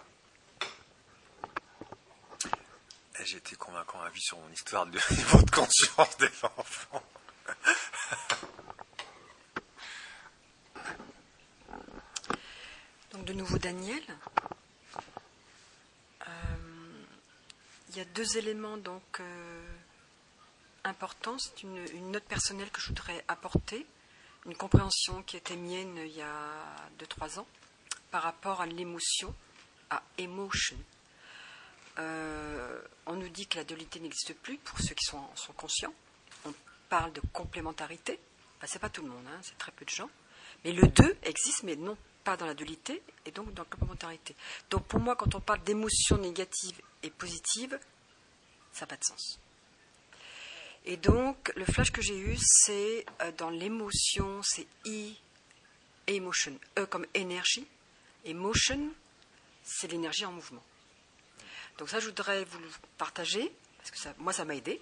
Et j'ai été convaincant à vie sur mon histoire de niveau de conscience des enfants. Donc de nouveau Daniel. Euh, il y a deux éléments donc euh, importants. C'est une, une note personnelle que je voudrais apporter, une compréhension qui était mienne il y a deux trois ans par rapport à l'émotion, à emotion. Euh, on nous dit que la dualité n'existe plus pour ceux qui sont, sont conscients. On parle de complémentarité. Enfin, c'est pas tout le monde, hein, c'est très peu de gens. Mais le deux existe, mais non pas dans la dualité et donc dans la complémentarité. Donc pour moi, quand on parle d'émotions négatives et positives, ça n'a pas de sens. Et donc, le flash que j'ai eu, c'est euh, dans l'émotion, c'est E, emotion, E comme énergie, et motion, c'est l'énergie en mouvement. Donc ça, je voudrais vous le partager, parce que ça, moi, ça m'a aidé.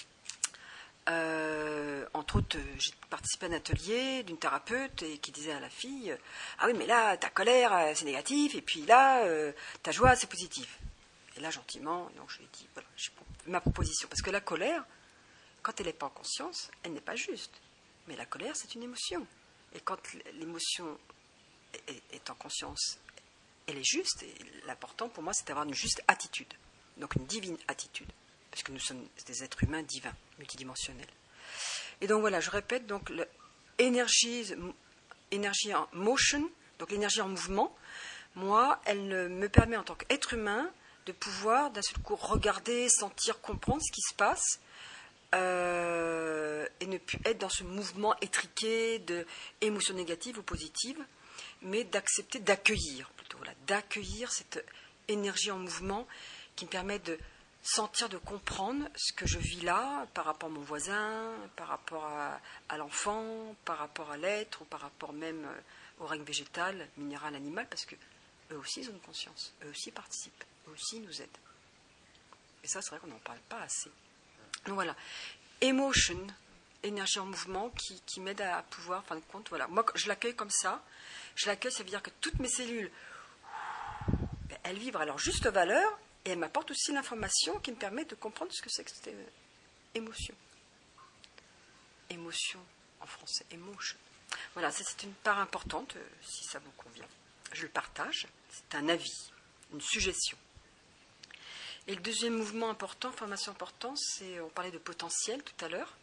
Euh, entre autres, j'ai participé à un atelier d'une thérapeute et qui disait à la fille « Ah oui, mais là, ta colère, c'est négatif, et puis là, euh, ta joie, c'est positif. » Et là, gentiment, donc, je lui ai dit voilà, j'ai ma proposition. Parce que la colère, quand elle n'est pas en conscience, elle n'est pas juste. Mais la colère, c'est une émotion. Et quand l'émotion est en conscience, elle est juste. Et l'important pour moi, c'est d'avoir une juste attitude. Donc une divine attitude. Parce que nous sommes des êtres humains divins, multidimensionnels. Et donc voilà, je répète, donc l'énergie, énergie en motion, donc l'énergie en mouvement, moi, elle me permet en tant qu'être humain de pouvoir d'un seul coup regarder, sentir, comprendre ce qui se passe, euh, et ne plus être dans ce mouvement étriqué de émotions négatives ou positives, mais d'accepter, d'accueillir plutôt, voilà, d'accueillir cette énergie en mouvement qui me permet de sentir, de comprendre ce que je vis là par rapport à mon voisin, par rapport à, à l'enfant, par rapport à l'être, ou par rapport même au règne végétal, minéral, animal, parce que eux aussi ils ont une conscience, eux aussi participent, eux aussi nous aident. Et ça, c'est vrai qu'on n'en parle pas assez. Donc voilà, emotion, énergie en mouvement qui, qui m'aide à pouvoir, en fin de compte, voilà. Moi, je l'accueille comme ça. Je l'accueille, ça veut dire que toutes mes cellules, elles vibrent à leur juste valeur et elles m'apportent aussi l'information qui me permet de comprendre ce que c'est que cette émotion. Émotion, en français, emotion. Voilà, ça c'est une part importante, si ça vous convient. Je le partage, c'est un avis, une suggestion. Et le deuxième mouvement important, formation importante, c'est, on parlait de potentiel tout à l'heure.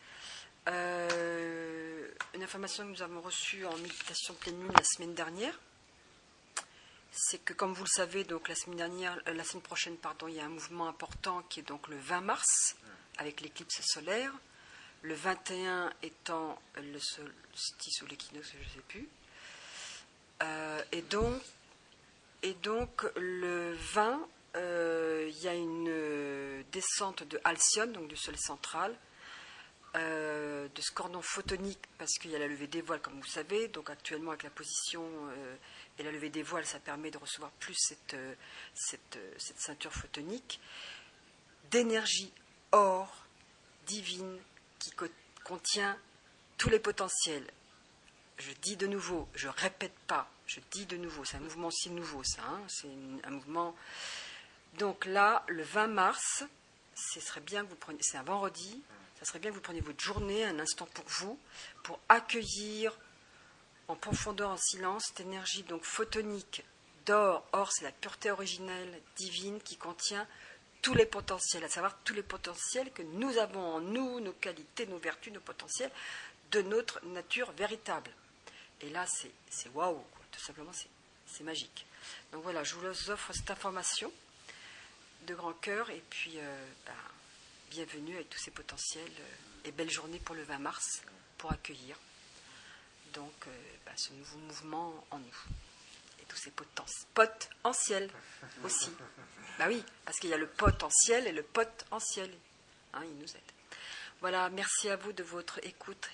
Euh, une information que nous avons reçue en méditation pleine lune la semaine dernière, c'est que, comme vous le savez, donc la semaine dernière, euh, la semaine prochaine, pardon, il y a un mouvement important qui est donc le vingt mars, avec l'éclipse solaire. Le vingt et un étant le solstice ou l'équinoxe, je ne sais plus. Euh, et donc, et donc le vingt, euh, il y a une descente de Halcyon, donc du soleil central, euh, de ce cordon photonique, parce qu'il y a la levée des voiles, comme vous savez. Donc actuellement, avec la position euh, et la levée des voiles, ça permet de recevoir plus cette, cette, cette ceinture photonique d'énergie or, divine, qui co- contient tous les potentiels. Je dis de nouveau, je répète pas, je dis de nouveau, c'est un mouvement aussi nouveau ça, hein, c'est une, un mouvement. Donc là, le vingt mars, ce serait bien que vous preniez, c'est un vendredi, ça serait bien que vous preniez votre journée, un instant pour vous, pour accueillir en profondeur, en silence, cette énergie donc photonique d'or. Or, c'est la pureté originelle, divine, qui contient tous les potentiels, à savoir tous les potentiels que nous avons en nous, nos qualités, nos vertus, nos potentiels, de notre nature véritable. Et là, c'est, c'est waouh, quoi. Tout simplement, c'est, c'est magique. Donc voilà, je vous offre cette information de grand cœur, et puis euh, ben, bienvenue avec tous ces potentiels, euh, et belle journée pour le vingt mars, pour accueillir donc euh, ben, ce nouveau mouvement en nous, et tous ces potentiels, potentiels aussi. Ben oui, parce qu'il y a le potentiel et le potentiel, hein, ils nous aident. Voilà, merci à vous de votre écoute.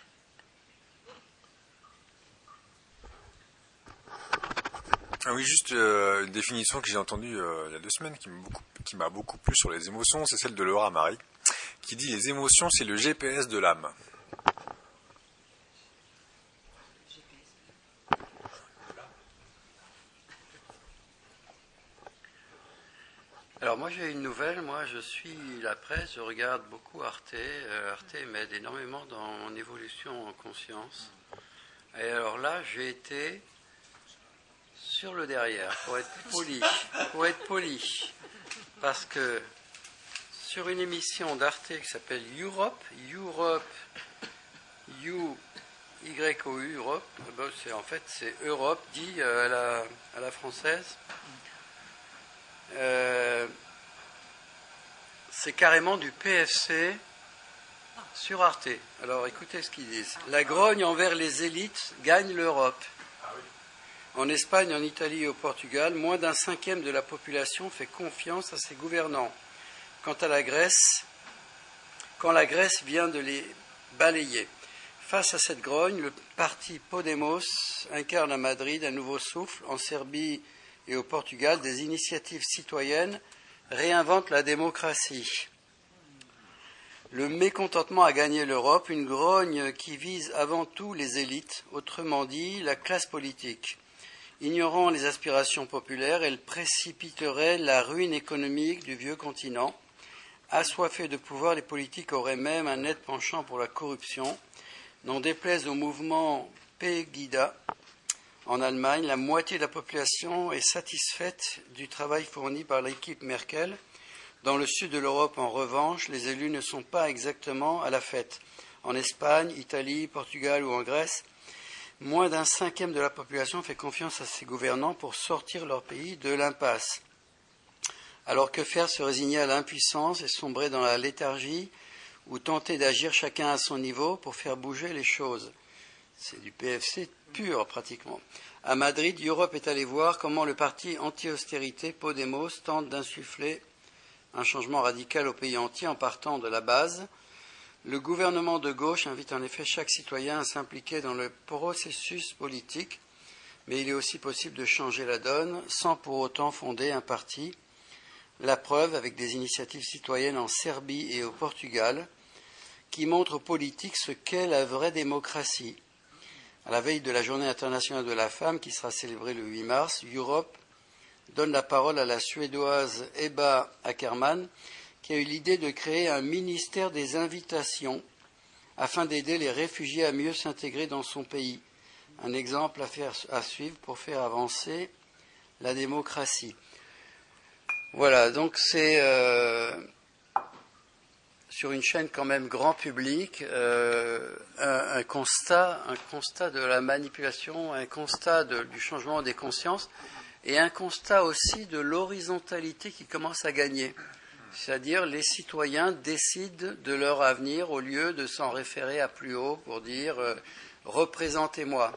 Ah oui, juste euh, une définition que j'ai entendue euh, il y a deux semaines qui m'a beaucoup, qui m'a beaucoup plu sur les émotions, c'est celle de Laura Marie, qui dit les émotions c'est le G P S de l'âme. Alors moi j'ai une nouvelle, moi je suis la presse, je regarde beaucoup Arte, euh, Arte m'aide énormément dans mon évolution en conscience. Et alors là j'ai été sur le derrière, pour être poli, pour être poli, parce que sur une émission d'Arte qui s'appelle Europe, Europe, U, Y O U, Europe, ben c'est, en fait c'est Europe dit à la, à la française. Euh, c'est carrément du P F C sur Arte. Alors écoutez ce qu'ils disent. La grogne envers les élites gagne l'Europe. En Espagne, en Italie et au Portugal, moins d'un cinquième de la population fait confiance à ses gouvernants. Quant à la Grèce, quand la Grèce vient de les balayer. Face à cette grogne, le parti Podemos incarne à Madrid un nouveau souffle. En Serbie et au Portugal, des initiatives citoyennes réinventent la démocratie. Le mécontentement a gagné l'Europe, une grogne qui vise avant tout les élites, autrement dit la classe politique. Ignorant les aspirations populaires, elle précipiterait la ruine économique du vieux continent. Assoiffés de pouvoir, les politiques auraient même un net penchant pour la corruption. N'en déplaise au mouvement Pegida, en Allemagne, la moitié de la population est satisfaite du travail fourni par l'équipe Merkel. Dans le sud de l'Europe, en revanche, les élus ne sont pas exactement à la fête. En Espagne, Italie, Portugal ou en Grèce, moins d'un cinquième de la population fait confiance à ses gouvernants pour sortir leur pays de l'impasse. Alors que faire? Se résigner à l'impuissance et sombrer dans la léthargie ou tenter d'agir chacun à son niveau pour faire bouger les choses? C'est du P F C pur, pratiquement. À Madrid, Europe est allé voir comment le parti anti-austérité Podemos tente d'insuffler un changement radical au pays entier en partant de la base. Le gouvernement de gauche invite en effet chaque citoyen à s'impliquer dans le processus politique, mais il est aussi possible de changer la donne sans pour autant fonder un parti. La preuve avec des initiatives citoyennes en Serbie et au Portugal qui montrent aux politiques ce qu'est la vraie démocratie. À la veille de la Journée internationale de la femme qui sera célébrée le huit mars, Europe donne la parole à la Suédoise Ebba Ackerman qui a eu l'idée de créer un ministère des invitations afin d'aider les réfugiés à mieux s'intégrer dans son pays. Un exemple à, faire, à suivre pour faire avancer la démocratie. Voilà, donc c'est euh, sur une chaîne quand même grand public, euh, un, un constat, un constat de la manipulation, un constat de, du changement des consciences et un constat aussi de l'horizontalité qui commence à gagner. C'est-à-dire les citoyens décident de leur avenir au lieu de s'en référer à plus haut pour dire euh, « représentez-moi ».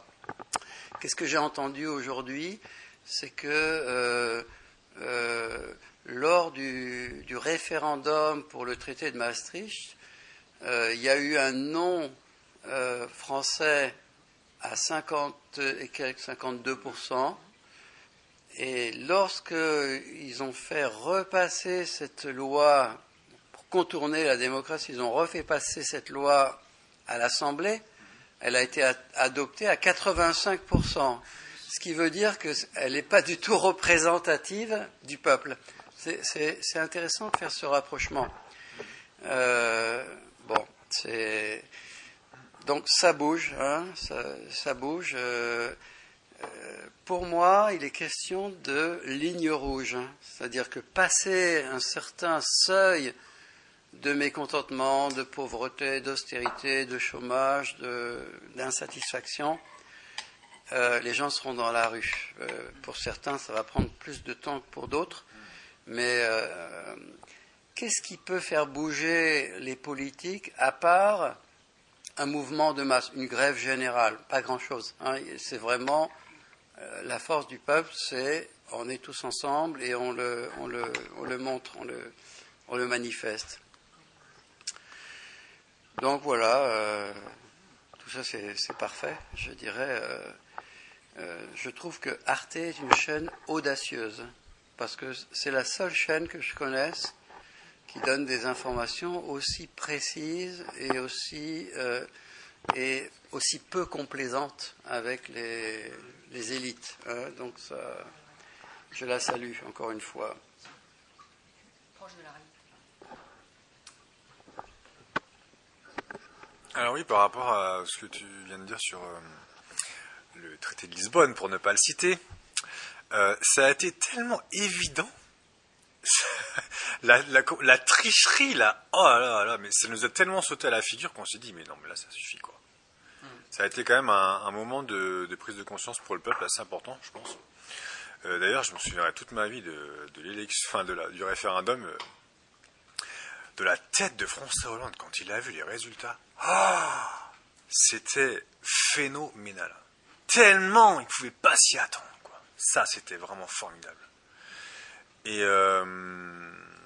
Qu'est-ce que j'ai entendu aujourd'hui? C'est que euh, euh, lors du, du référendum pour le traité de Maastricht, euh, il y a eu un non euh, français à cinquante et quelques, cinquante-deux pour cent. Et lorsqu'ils ont fait repasser cette loi pour contourner la démocratie, ils ont refait passer cette loi à l'Assemblée, elle a été adoptée à quatre-vingt-cinq pour cent, ce qui veut dire qu'elle n'est pas du tout représentative du peuple. C'est, c'est, c'est intéressant de faire ce rapprochement. Euh, bon, c'est... Donc ça bouge, hein, ça, ça bouge... Euh, Pour moi, il est question de ligne rouge, c'est-à-dire que passer un certain seuil de mécontentement, de pauvreté, d'austérité, de chômage, de, d'insatisfaction, euh, les gens seront dans la rue. Euh, pour certains, ça va prendre plus de temps que pour d'autres, mais euh, qu'est-ce qui peut faire bouger les politiques à part un mouvement de masse, une grève générale? Pas grand-chose. Hein, c'est vraiment... La force du peuple, c'est on est tous ensemble et on le, on le, on le montre, on le, on le manifeste. Donc voilà, euh, tout ça c'est, c'est parfait, je dirais. Euh, euh, je trouve que Arte est une chaîne audacieuse, parce que c'est la seule chaîne que je connaisse qui donne des informations aussi précises et aussi, euh, et aussi peu complaisantes avec les, les élites. Hein. Donc ça, je la salue encore une fois. Proche de la réalité. Alors oui, par rapport à ce que tu viens de dire sur euh, le traité de Lisbonne, pour ne pas le citer, euh, ça a été tellement évident. la, la, la tricherie, là, oh là là, là, mais ça nous a tellement sauté à la figure qu'on s'est dit, mais non, mais là, ça suffit, quoi. Mm. Ça a été quand même un, un moment de, de prise de conscience pour le peuple assez important, je pense. Euh, d'ailleurs, je me souviendrai toute ma vie de, de l'élection, enfin, de la, du référendum, euh, de la tête de François Hollande quand il a vu les résultats. Oh, c'était phénoménal. Tellement il ne pouvait pas s'y attendre, quoi. Ça, c'était vraiment formidable. Et euh,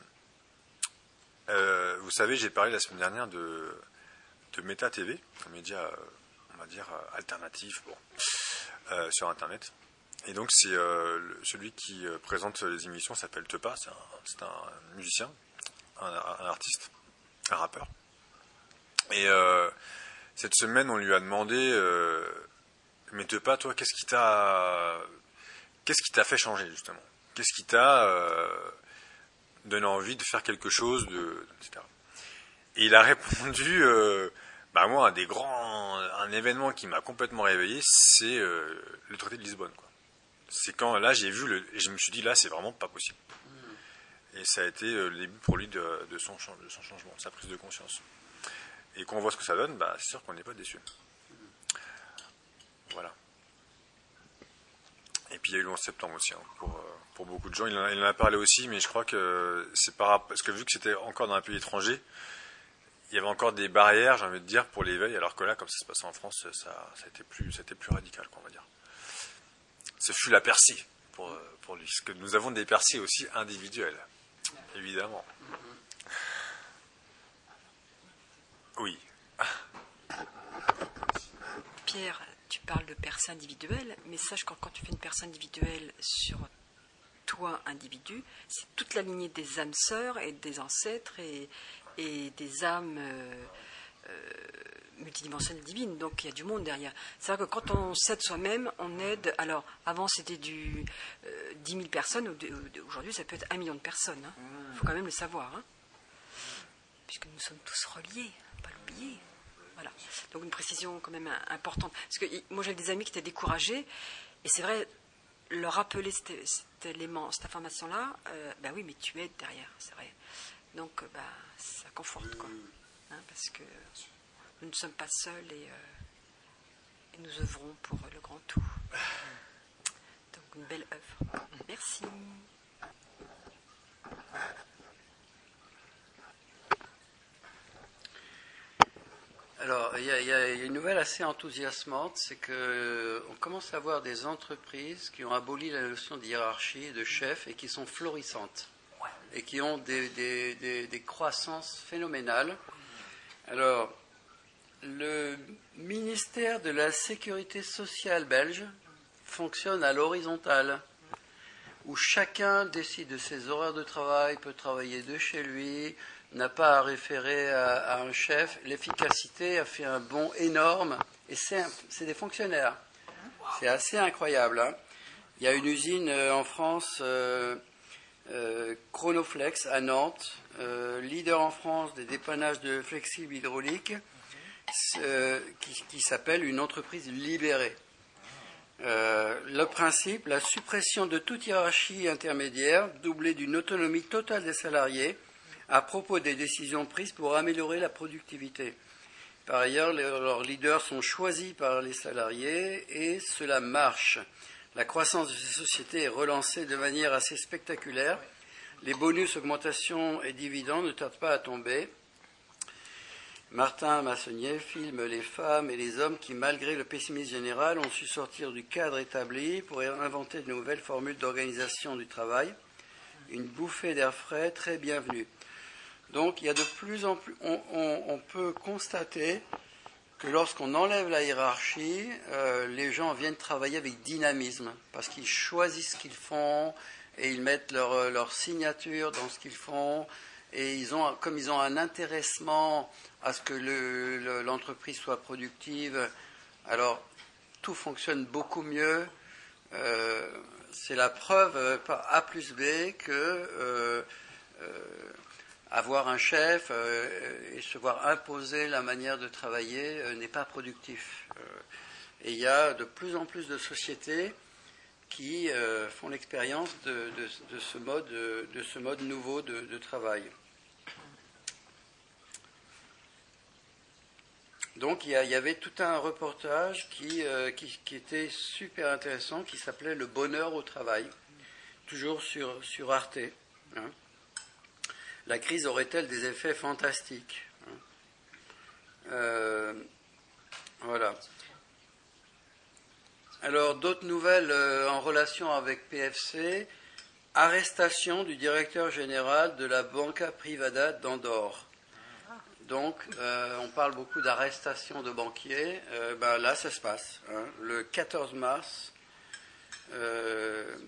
euh, vous savez, j'ai parlé la semaine dernière de, de Meta T V, un média, euh, on va dire, euh, alternatif, bon, euh, sur Internet. Et donc, c'est euh, le, celui qui euh, présente les émissions s'appelle Tepa, c'est un, c'est un musicien, un, un artiste, un rappeur. Et euh, cette semaine, on lui a demandé, euh, mais Tepa, toi, qu'est-ce qui t'a, qu'est-ce qui t'a fait changer, justement ? Qu'est-ce qui t'a euh, donné envie de faire quelque chose, de, et cetera. Et il a répondu, euh, bah moi, un des grands, un événement qui m'a complètement réveillé, c'est euh, le traité de Lisbonne, quoi. C'est quand, là, j'ai vu, le, et je me suis dit, là, c'est vraiment pas possible. Et ça a été euh, le début pour lui de, de, son, de son changement, de sa prise de conscience. Et quand on voit ce que ça donne, bah, c'est sûr qu'on n'est pas déçu. Voilà. Et puis il y a eu le onze septembre aussi, hein, pour, pour beaucoup de gens. Il en, a, il en a parlé aussi, mais je crois que c'est par parce que vu que c'était encore dans un pays étranger, il y avait encore des barrières, j'ai envie de dire, pour l'éveil, alors que là, comme ça se passait en France, ça, ça a été plus, ça a été plus radical, quoi, on va dire. Ce fut la percée pour, pour lui, parce que nous avons des percées aussi individuelles, évidemment. Oui. Pierre, tu parles de percée individuelle, mais sache que quand tu fais une percée individuelle sur toi, individu, c'est toute la lignée des âmes sœurs et des ancêtres et, et des âmes euh, euh, multidimensionnelles divines. Donc il y a du monde derrière. C'est vrai que quand on s'aide soi-même, on aide. Alors avant c'était du euh, dix mille personnes, aujourd'hui ça peut être un million de personnes. Il hein. faut quand même le savoir. Hein. Puisque nous sommes tous reliés, pas l'oublier. Voilà. Donc une précision quand même importante. Parce que moi j'avais des amis qui étaient découragés, et c'est vrai, leur rappeler cet, cet élément, cette information-là, euh, ben oui, mais tu aides derrière, c'est vrai. Donc ben, ça conforte, quoi. Hein, parce que nous ne sommes pas seuls et, euh, et nous œuvrons pour le grand tout. Donc une belle œuvre. Merci. Alors, il y, a, il y a une nouvelle assez enthousiasmante, c'est qu'on commence à voir des entreprises qui ont aboli la notion de hiérarchie et de chef et qui sont florissantes et qui ont des, des, des, des croissances phénoménales. Alors, le ministère de la Sécurité sociale belge fonctionne à l'horizontale, où chacun décide de ses horaires de travail, peut travailler de chez lui, n'a pas à référer à, à un chef. L'efficacité a fait un bond énorme, et c'est, c'est des fonctionnaires. C'est assez incroyable. Hein. Il y a une usine euh, en France, euh, euh, Chronoflex, à Nantes, euh, leader en France des dépannages de flexibles hydrauliques, euh, qui, qui s'appelle une entreprise libérée. Euh, le principe, la suppression de toute hiérarchie intermédiaire, doublée d'une autonomie totale des salariés, à propos des décisions prises pour améliorer la productivité. Par ailleurs, les, leurs leaders sont choisis par les salariés et cela marche. La croissance de ces sociétés est relancée de manière assez spectaculaire. Les bonus, augmentations et dividendes ne tardent pas à tomber. Martin Massonnier filme les femmes et les hommes qui, malgré le pessimisme général, ont su sortir du cadre établi pour inventer de nouvelles formules d'organisation du travail. Une bouffée d'air frais très bienvenue. Donc, il y a de plus en plus, on, on, on peut constater que lorsqu'on enlève la hiérarchie, euh, les gens viennent travailler avec dynamisme, parce qu'ils choisissent ce qu'ils font, et ils mettent leur, leur signature dans ce qu'ils font, et ils ont, comme ils ont un intéressement à ce que le, le, l'entreprise soit productive, alors tout fonctionne beaucoup mieux. Euh, c'est la preuve euh, par A plus B que euh, euh, avoir un chef euh, et se voir imposer la manière de travailler euh, n'est pas productif. Euh, et il y a de plus en plus de sociétés qui euh, font l'expérience de, de, de, ce mode, de ce mode nouveau de, de travail. Donc il y, a, il y avait tout un reportage qui, euh, qui, qui était super intéressant, qui s'appelait « Le bonheur au travail », toujours sur, sur Arte. Hein. La crise aurait-elle des effets fantastiques, hein. euh, Voilà. Alors, d'autres nouvelles euh, en relation avec P F C. Arrestation du directeur général de la Banca Privada d'Andorre. Donc, euh, on parle beaucoup d'arrestation de banquiers. Euh, ben là, ça se passe. Hein. Le quatorze mars, euh,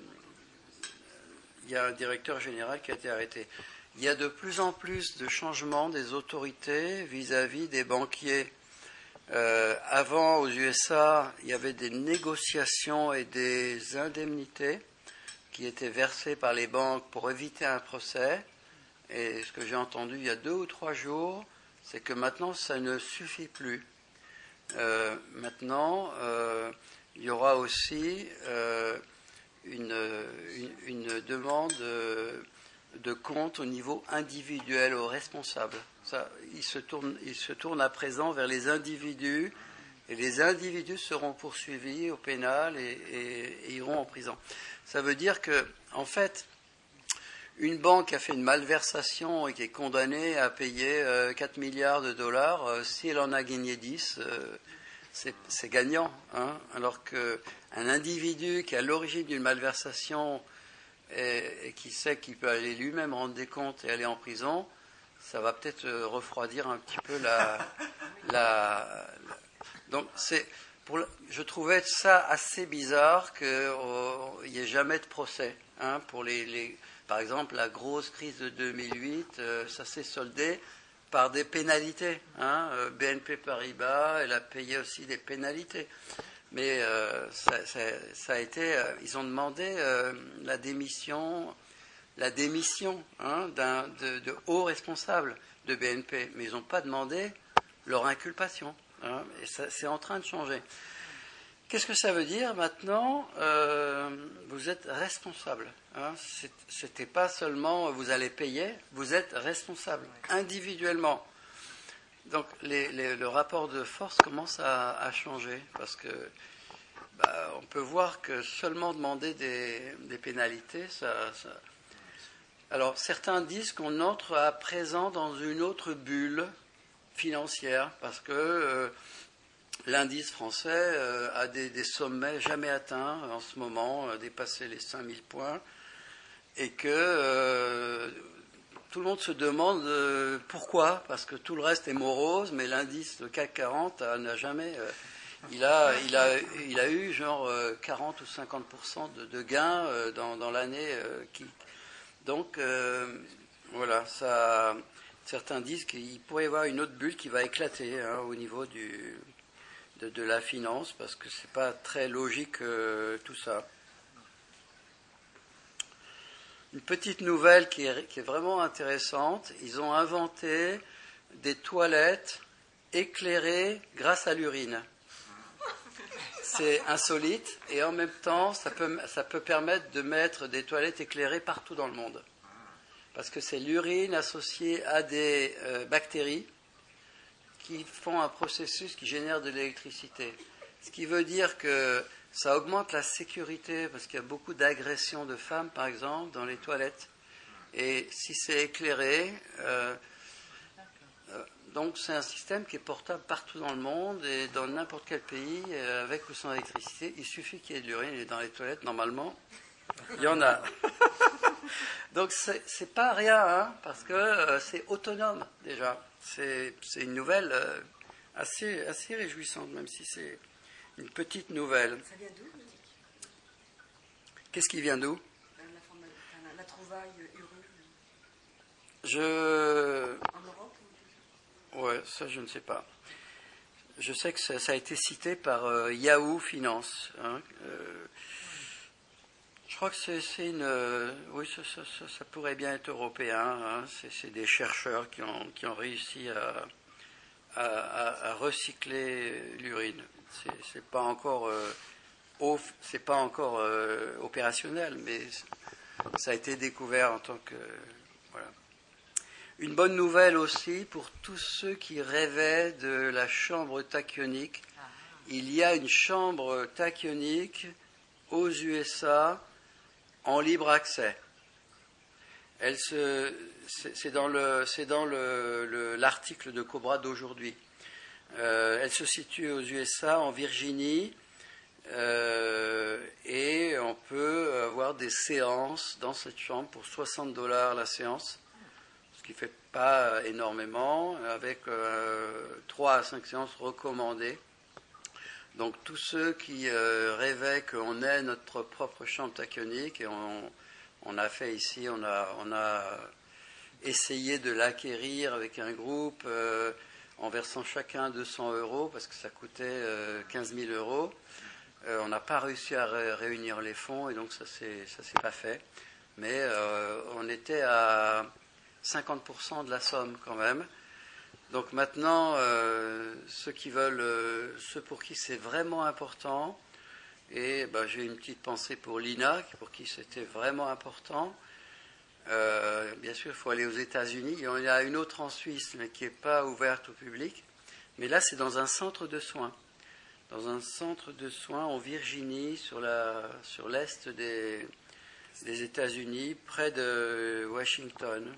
il y a un directeur général qui a été arrêté. Il y a de plus en plus de changements des autorités vis-à-vis des banquiers. Euh, avant, aux U S A, il y avait des négociations et des indemnités qui étaient versées par les banques pour éviter un procès. Et ce que j'ai entendu il y a deux ou trois jours, c'est que maintenant, ça ne suffit plus. Euh, maintenant, euh, il y aura aussi euh, une, une, une demande de compte au niveau individuel aux responsables. Ça, il se tourne, il se tourne à présent vers les individus, et les individus seront poursuivis au pénal et, et, et iront en prison. Ça veut dire que, en fait, une banque qui a fait une malversation et qui est condamnée à payer euh, quatre milliards de dollars, euh, si elle en a gagné dix, euh, c'est, c'est gagnant. Hein, alors qu'un individu qui est à l'origine d'une malversation et, et qui sait qu'il peut aller lui-même rendre des comptes et aller en prison, ça va peut-être euh, refroidir un petit peu la... la, la donc, c'est, pour, je trouvais ça assez bizarre qu'il n'y ait jamais de procès hein, pour les... les Par exemple, la grosse crise de deux mille huit, euh, ça s'est soldé par des pénalités. Hein. B N P Paribas, elle a payé aussi des pénalités. Mais euh, ça, ça, ça a été, euh, ils ont demandé euh, la démission, la démission hein, d'un, de, de hauts responsables de B N P, mais ils n'ont pas demandé leur inculpation. Hein. Et ça, c'est en train de changer. Qu'est-ce que ça veut dire maintenant euh, vous êtes responsable. Hein, c'était pas seulement vous allez payer, vous êtes responsable individuellement. Donc les, les, le rapport de force commence à, à changer parce que bah, on peut voir que seulement demander des, des pénalités, ça, ça. Alors certains disent qu'on entre à présent dans une autre bulle financière parce que euh, l'indice français euh, a des, des sommets jamais atteints en ce moment, euh, dépassé les cinq mille points. Et que euh, tout le monde se demande euh, pourquoi, parce que tout le reste est morose, mais l'indice, le C A C quarante, euh, n'a jamais... Euh, il, a, il, a, il a eu genre euh, quarante ou cinquante pour cent de, de gains euh, dans, dans l'année euh, qui... Donc, euh, voilà, ça, certains disent qu'il pourrait y avoir une autre bulle qui va éclater hein, au niveau du, de, de la finance, parce que c'est pas très logique euh, tout ça. Une petite nouvelle qui est, qui est vraiment intéressante, ils ont inventé des toilettes éclairées grâce à l'urine. C'est insolite et en même temps, ça peut, ça peut permettre de mettre des toilettes éclairées partout dans le monde. Parce que c'est l'urine associée à des euh, bactéries qui font un processus qui génère de l'électricité. Ce qui veut dire que ça augmente la sécurité parce qu'il y a beaucoup d'agressions de femmes, par exemple, dans les toilettes. Et si c'est éclairé, euh, euh, donc c'est un système qui est portable partout dans le monde et dans n'importe quel pays, euh, avec ou sans électricité. Il suffit qu'il y ait de l'urine et dans les toilettes, normalement, il y en a. Donc c'est, c'est pas rien, hein, parce que euh, c'est autonome déjà. C'est, c'est une nouvelle euh, assez, assez réjouissante, même si c'est une petite nouvelle. Ça vient d'où, Ludic? Qu'est-ce qui vient d'où? la, la, la trouvaille Uru. Je... En Europe ou... Ouais, ça je ne sais pas. Je sais que ça, ça a été cité par euh, Yahoo Finance. Hein, euh, je crois que c'est, c'est une... Euh, oui, ça, ça, ça, ça pourrait bien être européen. Hein, c'est, c'est des chercheurs qui ont, qui ont réussi à, à, à, à recycler l'urine. C'est, c'est pas encore... Euh, c'est pas encore euh, opérationnel, mais ça a été découvert en tant que... Voilà. Une bonne nouvelle aussi pour tous ceux qui rêvaient de la chambre tachyonique. Il y a une chambre tachyonique aux U S A en libre accès. Elle se, c'est, c'est dans, le, c'est dans le, le, l'article de Cobra d'aujourd'hui. Euh, elle se situe aux U S A, en Virginie. Euh, et on peut avoir des séances dans cette chambre pour soixante dollars la séance, ce qui ne fait pas énormément, avec euh, trois à cinq séances recommandées. Donc tous ceux qui euh, rêvaient qu'on ait notre propre chambre tachyonique, et on, on a fait ici, on a, on a essayé de l'acquérir avec un groupe euh, en versant chacun deux cents euros, parce que ça coûtait euh, quinze mille euros. Euh, on n'a pas réussi à ré- réunir les fonds et donc ça ne s'est pas fait. Mais euh, on était à cinquante pour cent de la somme quand même. Donc maintenant, euh, ceux qui veulent, euh, ceux pour qui c'est vraiment important, et ben, j'ai une petite pensée pour Lina, pour qui c'était vraiment important. Euh, bien sûr, il faut aller aux États-Unis. Il y en a une autre en Suisse, mais qui n'est pas ouverte au public. Mais là, c'est dans un centre de soins. Dans un centre de soins en Virginie, sur, la, sur l'est des, des États-Unis, près de Washington.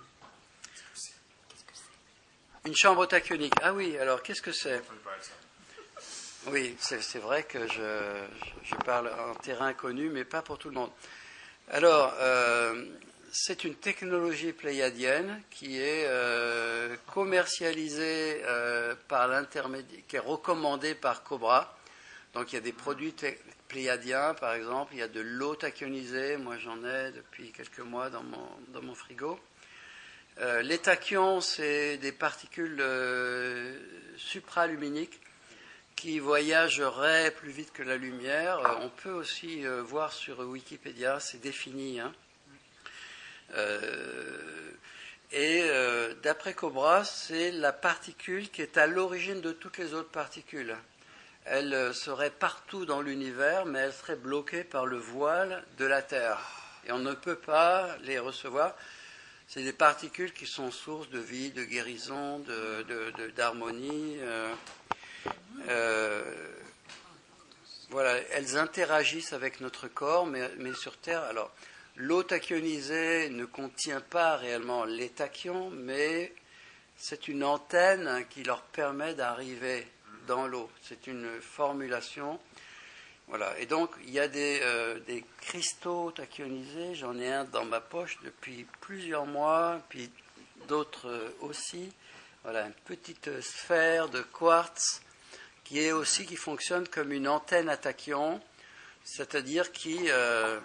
Une chambre tachyonique. Ah oui, alors qu'est-ce que c'est? Oui, c'est, c'est vrai que je, je parle en terrain connu, mais pas pour tout le monde. Alors, euh, c'est une technologie pléiadienne qui est euh, commercialisée euh, par l'intermédiaire, qui est recommandée par Cobra. Donc il y a des produits te- pléiadiens, par exemple, il y a de l'eau tachyonisée, moi j'en ai depuis quelques mois dans mon, dans mon frigo. Euh, les tachyons, c'est des particules euh, supraluminiques qui voyageraient plus vite que la lumière. Euh, on peut aussi euh, voir sur Wikipédia, c'est défini. Hein. Euh, et euh, d'après Cobra, c'est la particule qui est à l'origine de toutes les autres particules. Elle serait partout dans l'univers, mais elle serait bloquée par le voile de la Terre. Et on ne peut pas les recevoir. C'est des particules qui sont source de vie, de guérison, de, de, de, d'harmonie. Euh, euh, voilà, elles interagissent avec notre corps, mais, mais sur Terre. Alors, l'eau tachyonisée ne contient pas réellement les tachyons, mais c'est une antenne qui leur permet d'arriver dans l'eau. C'est une formulation. Voilà. Et donc, il y a des, euh, des cristaux tachyonisés. J'en ai un dans ma poche depuis plusieurs mois, puis d'autres euh, aussi. Voilà, une petite sphère de quartz qui est aussi, qui fonctionne comme une antenne à tachyons, c'est-à-dire qui euh,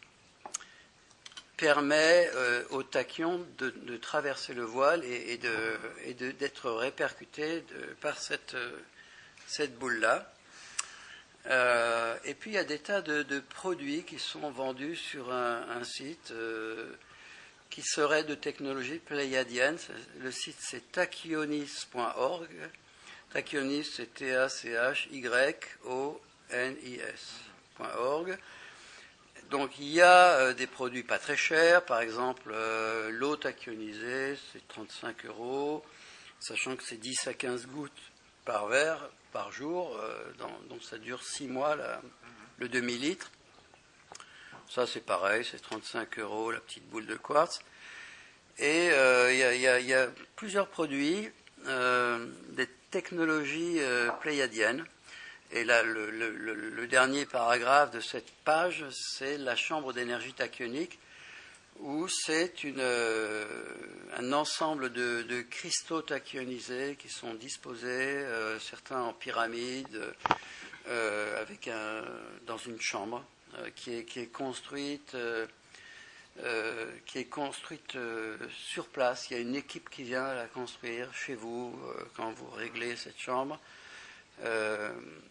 permet euh, aux tachyons de, de traverser le voile et, et, de, et de, d'être répercutés de, par cette... Euh, cette boule-là. Euh, et puis il y a des tas de, de produits qui sont vendus sur un, un site euh, qui serait de technologie pléiadienne. Le site c'est tachyonis point org. Tachyonis c'est T A C H Y O N I S point org. Donc il y a euh, des produits pas très chers, par exemple euh, l'eau tachyonisée c'est trente-cinq euros, sachant que c'est dix à quinze gouttes par verre par jour, euh, dans, donc ça dure six mois la, le demi-litre. Ça c'est pareil, c'est trente-cinq euros la petite boule de quartz. Et euh, il y, y, y a plusieurs produits, euh, des technologies euh, pléiadiennes. Et là, le, le, le, le dernier paragraphe de cette page, c'est la chambre d'énergie tachyonique. où c'est une, euh, un ensemble de, de cristaux tachyonisés qui sont disposés, euh, certains en pyramide, euh, avec un, dans une chambre euh, qui, est, qui est construite, euh, euh, qui est construite euh, sur place. Il y a une équipe qui vient la construire chez vous euh, quand vous réglez cette chambre. Euh,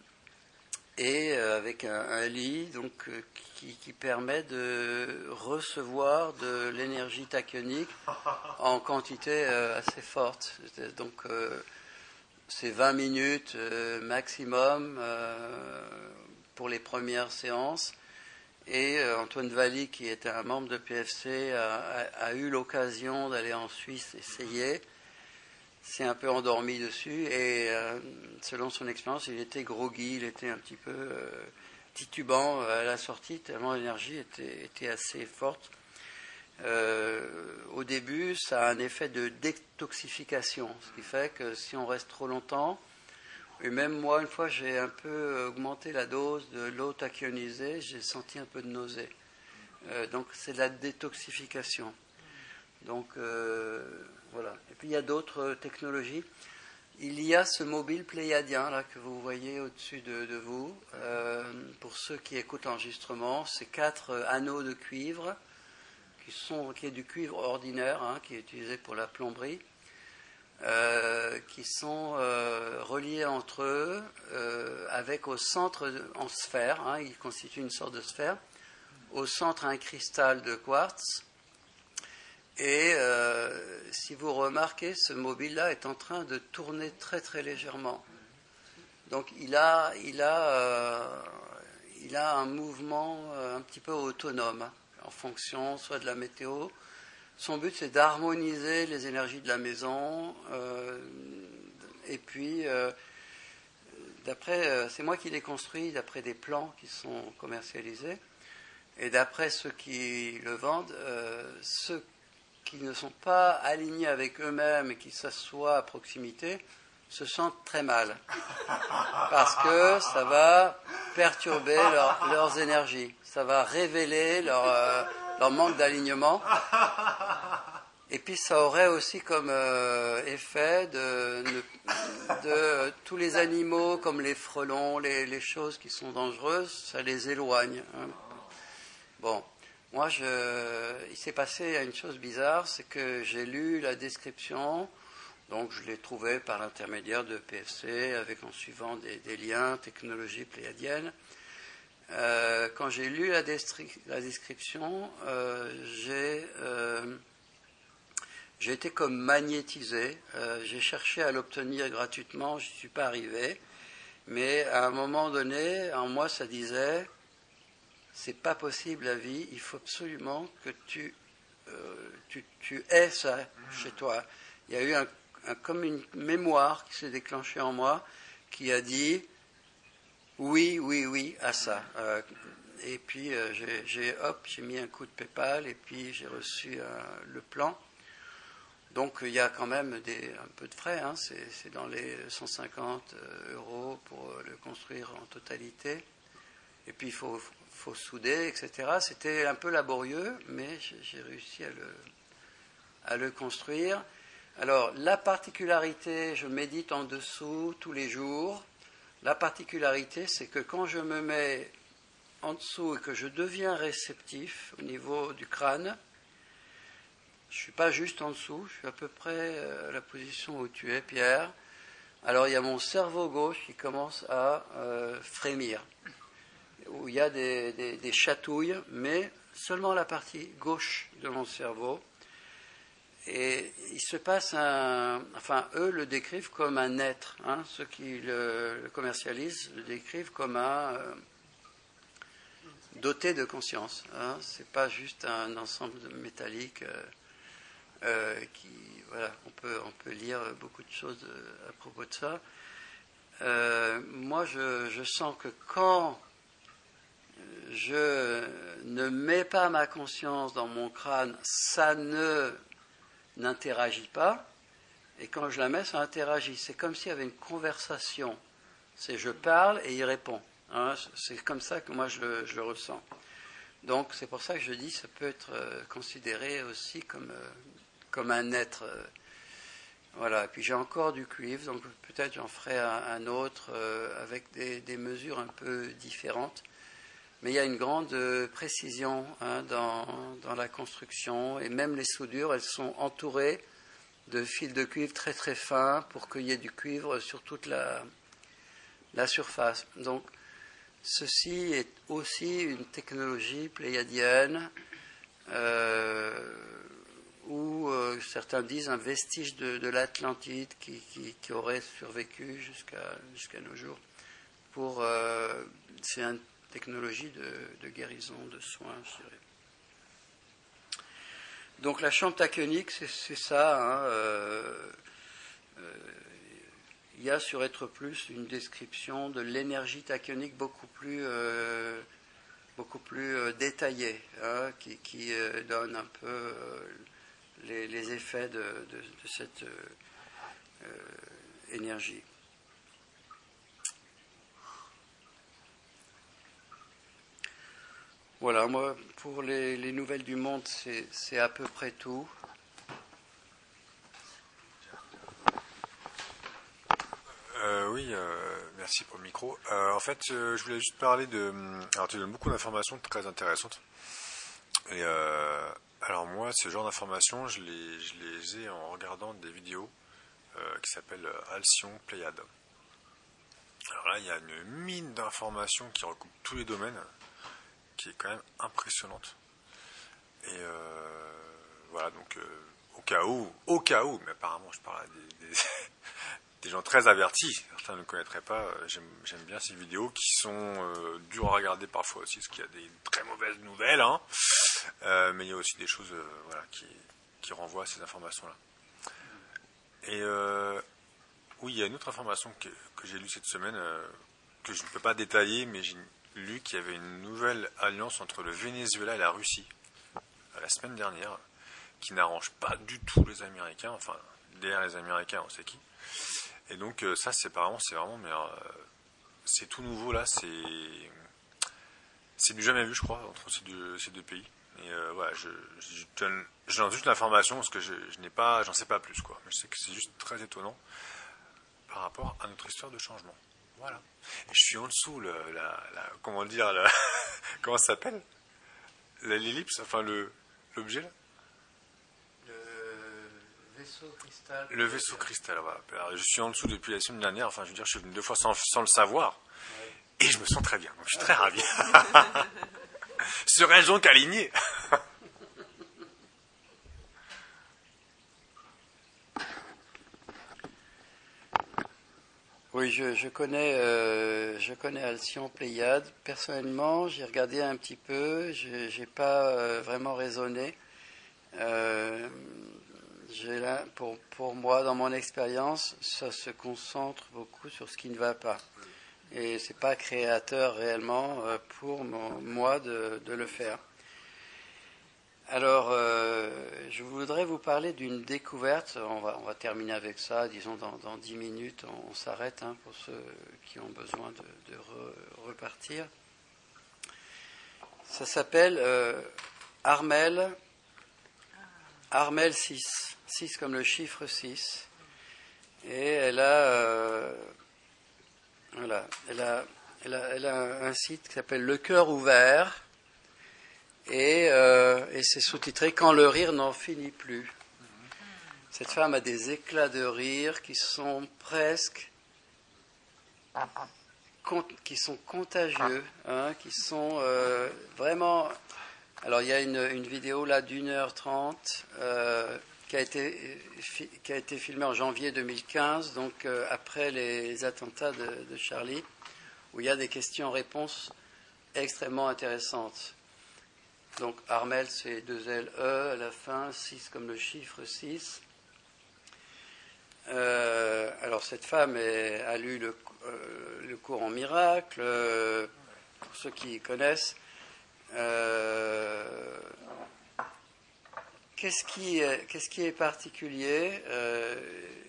et avec un, un lit donc, euh, qui, qui permet de recevoir de l'énergie tachyonique en quantité euh, assez forte. Donc euh, c'est vingt minutes euh, maximum euh, pour les premières séances. Et euh, Antoine Valli, qui était un membre de P F C, a, a, a eu l'occasion d'aller en Suisse essayer. S'est un peu endormi dessus et euh, selon son expérience, il était groggy, il était un petit peu euh, titubant à la sortie, tellement l'énergie était, était assez forte. Euh, au début, ça a un effet de détoxification, ce qui fait que si on reste trop longtemps, et même moi, une fois, j'ai un peu augmenté la dose de l'eau tachyonisée, j'ai senti un peu de nausée. Euh, donc c'est de la détoxification. Donc euh, voilà. Et puis il y a d'autres technologies. Il y a ce mobile pléiadien là que vous voyez au-dessus de, de vous. Euh, pour ceux qui écoutent l'enregistrement, c'est quatre anneaux de cuivre qui sont qui est du cuivre ordinaire, hein, qui est utilisé pour la plomberie, euh, qui sont euh, reliés entre eux euh, avec au centre en sphère. Hein, ils constituent une sorte de sphère. Au centre un cristal de quartz. Et euh, si vous remarquez, ce mobile-là est en train de tourner très très légèrement. Donc il a, il a, euh, il a un mouvement euh, un petit peu autonome, hein, en fonction soit de la météo. Son but, c'est d'harmoniser les énergies de la maison. Euh, et puis, euh, d'après, euh, c'est moi qui l'ai construit d'après des plans qui sont commercialisés. Et d'après ceux qui le vendent, euh, ceux qui ne sont pas alignés avec eux-mêmes et qui s'assoient à proximité, se sentent très mal. Parce que ça va perturber leur, leurs énergies. Ça va révéler leur, euh, leur manque d'alignement. Et puis ça aurait aussi comme euh, effet de, de, de tous les animaux, comme les frelons, les, les choses qui sont dangereuses, ça les éloigne. Hein. Bon. Moi, je, il s'est passé une chose bizarre, c'est que j'ai lu la description, donc je l'ai trouvée par l'intermédiaire de P F C, avec en suivant des, des liens, technologie pléiadienne. Euh, quand j'ai lu la, destri- la description, euh, j'ai, euh, j'ai été comme magnétisé. Euh, j'ai cherché à l'obtenir gratuitement, je n'y suis pas arrivé. Mais à un moment donné, en moi, ça disait... C'est pas possible la vie, il faut absolument que tu, euh, tu, tu aies ça chez toi. Il y a eu un, un, comme une mémoire qui s'est déclenchée en moi qui a dit oui, oui, oui à ça. Euh, et puis euh, j'ai, j'ai, hop, j'ai mis un coup de PayPal et puis j'ai reçu euh, le plan. Donc il y a quand même des, un peu de frais, hein, c'est, c'est dans les cent cinquante euros pour le construire en totalité. Et puis il faut, faut souder, et cetera. C'était un peu laborieux, mais j'ai réussi à le, à le construire. Alors, la particularité, je médite en dessous tous les jours. La particularité, c'est que quand je me mets en dessous et que je deviens réceptif au niveau du crâne, je ne suis pas juste en dessous, je suis à peu près à la position où tu es, Pierre. Alors, il y a mon cerveau gauche qui commence à euh, frémir, où il y a des, des, des chatouilles, mais seulement la partie gauche de mon cerveau. Et il se passe un... Enfin, eux le décrivent comme un être. Hein, ceux qui le, le commercialisent le décrivent comme un euh, doté de conscience. Hein, c'est pas juste un ensemble de métallique euh, euh, qui... Voilà, on peut, on peut lire beaucoup de choses à propos de ça. Euh, moi, je, je sens que quand je ne mets pas ma conscience dans mon crâne, ça ne n'interagit pas, et quand je la mets, ça interagit. C'est comme s'il y avait une conversation. C'est je parle et il répond. Hein, c'est comme ça que moi je, je le ressens. Donc c'est pour ça que je dis que ça peut être euh, considéré aussi comme, euh, comme un être. Euh, voilà. Et puis j'ai encore du cuivre, donc peut-être j'en ferai un, un autre euh, avec des, des mesures un peu différentes. Mais il y a une grande euh, précision hein, dans, dans la construction, et même les soudures, elles sont entourées de fils de cuivre très très fins pour qu'il y ait du cuivre sur toute la, la surface. Donc ceci est aussi une technologie pléiadienne, euh, ou euh, certains disent un vestige de, de l'Atlantide qui, qui, qui aurait survécu jusqu'à, jusqu'à nos jours. Pour, euh, c'est une technologie de, de guérison, de soins, je dirais. Donc la chambre tachyonique, c'est, c'est ça. Hein, euh, euh, il y a sur Être Plus une description de l'énergie tachyonique beaucoup plus, euh, beaucoup plus euh, détaillée, hein, qui, qui euh, donne un peu euh, les, les effets de, de, de cette euh, euh, énergie. Voilà, moi, pour les, les nouvelles du monde, c'est, c'est à peu près tout. Euh, oui, euh, merci pour le micro. Euh, en fait, euh, je voulais juste parler de... Alors, tu donnes beaucoup d'informations très intéressantes. Et euh, alors moi, ce genre d'informations, je les, je les ai en regardant des vidéos euh, qui s'appellent Alcyon Pléiade. Alors là, il y a une mine d'informations qui recoupe tous les domaines, qui est quand même impressionnante. Et euh, voilà, donc euh, au cas où, au cas où, mais apparemment je parle à des, des, des gens très avertis, certains ne connaîtraient pas, euh, j'aime, j'aime bien ces vidéos qui sont euh, dures à regarder parfois aussi, parce qu'il y a des très mauvaises nouvelles, hein, euh, mais il y a aussi des choses euh, voilà, qui, qui renvoient à ces informations-là. Et euh, oui, il y a une autre information que, que j'ai lue cette semaine, euh, que je ne peux pas détailler, mais j'ai lu qu'il y avait une nouvelle alliance entre le Venezuela et la Russie la semaine dernière, qui n'arrange pas du tout les Américains, enfin derrière les Américains on sait qui, et donc euh, ça c'est apparemment c'est vraiment mais, euh, c'est tout nouveau là, c'est c'est du jamais vu je crois entre ces deux, ces deux pays, et euh, voilà, je, je, donne, je donne juste l'information parce que je, je n'ai pas, j'en sais pas plus quoi, mais je sais que c'est juste très étonnant par rapport à notre histoire de changement. Voilà. Et je suis en dessous, le, la, la, comment dire, la, comment ça s'appelle, l'ellipse, enfin le, l'objet là. Le vaisseau cristal. Le vaisseau cristal, voilà. Alors, je suis en dessous depuis la semaine dernière, enfin je veux dire, je suis venu deux fois sans, sans le savoir, ouais. Et je me sens très bien, donc je suis très ravi. Serais-je donc aligné? Oui, je, je connais, euh, je connais Alcyon Pléiade. Personnellement, j'ai regardé un petit peu, je j'ai pas euh, vraiment raisonné. Euh, j'ai là, pour, pour moi, dans mon expérience, ça se concentre beaucoup sur ce qui ne va pas. Et c'est pas créateur réellement euh, pour mon, moi de, de le faire. Alors, euh, je voudrais vous parler d'une découverte. On va, on va terminer avec ça, disons dans, dans dix minutes, on, on s'arrête hein, pour ceux qui ont besoin de, de re, repartir. Ça s'appelle euh, Armel, Armel six, six comme le chiffre six. Et elle a, euh, voilà, elle a, elle a, elle a un site qui s'appelle Le Cœur Ouvert. Et, euh, et c'est sous-titré « Quand le rire n'en finit plus ». Cette femme a des éclats de rire qui sont presque, qui sont contagieux, hein, qui sont euh, vraiment... Alors il y a une, une vidéo là d'une heure trente euh, qui a été qui a été filmée en janvier deux mille quinze, donc euh, après les attentats de, de Charlie, où il y a des questions-réponses extrêmement intéressantes. Donc Armel, c'est deux L E à la fin, six comme le chiffre six. Euh, alors cette femme est, a lu le, euh, le cours en miracle, euh, pour ceux qui connaissent. Euh, qu'est-ce, qui est, qu'est-ce qui est particulier euh,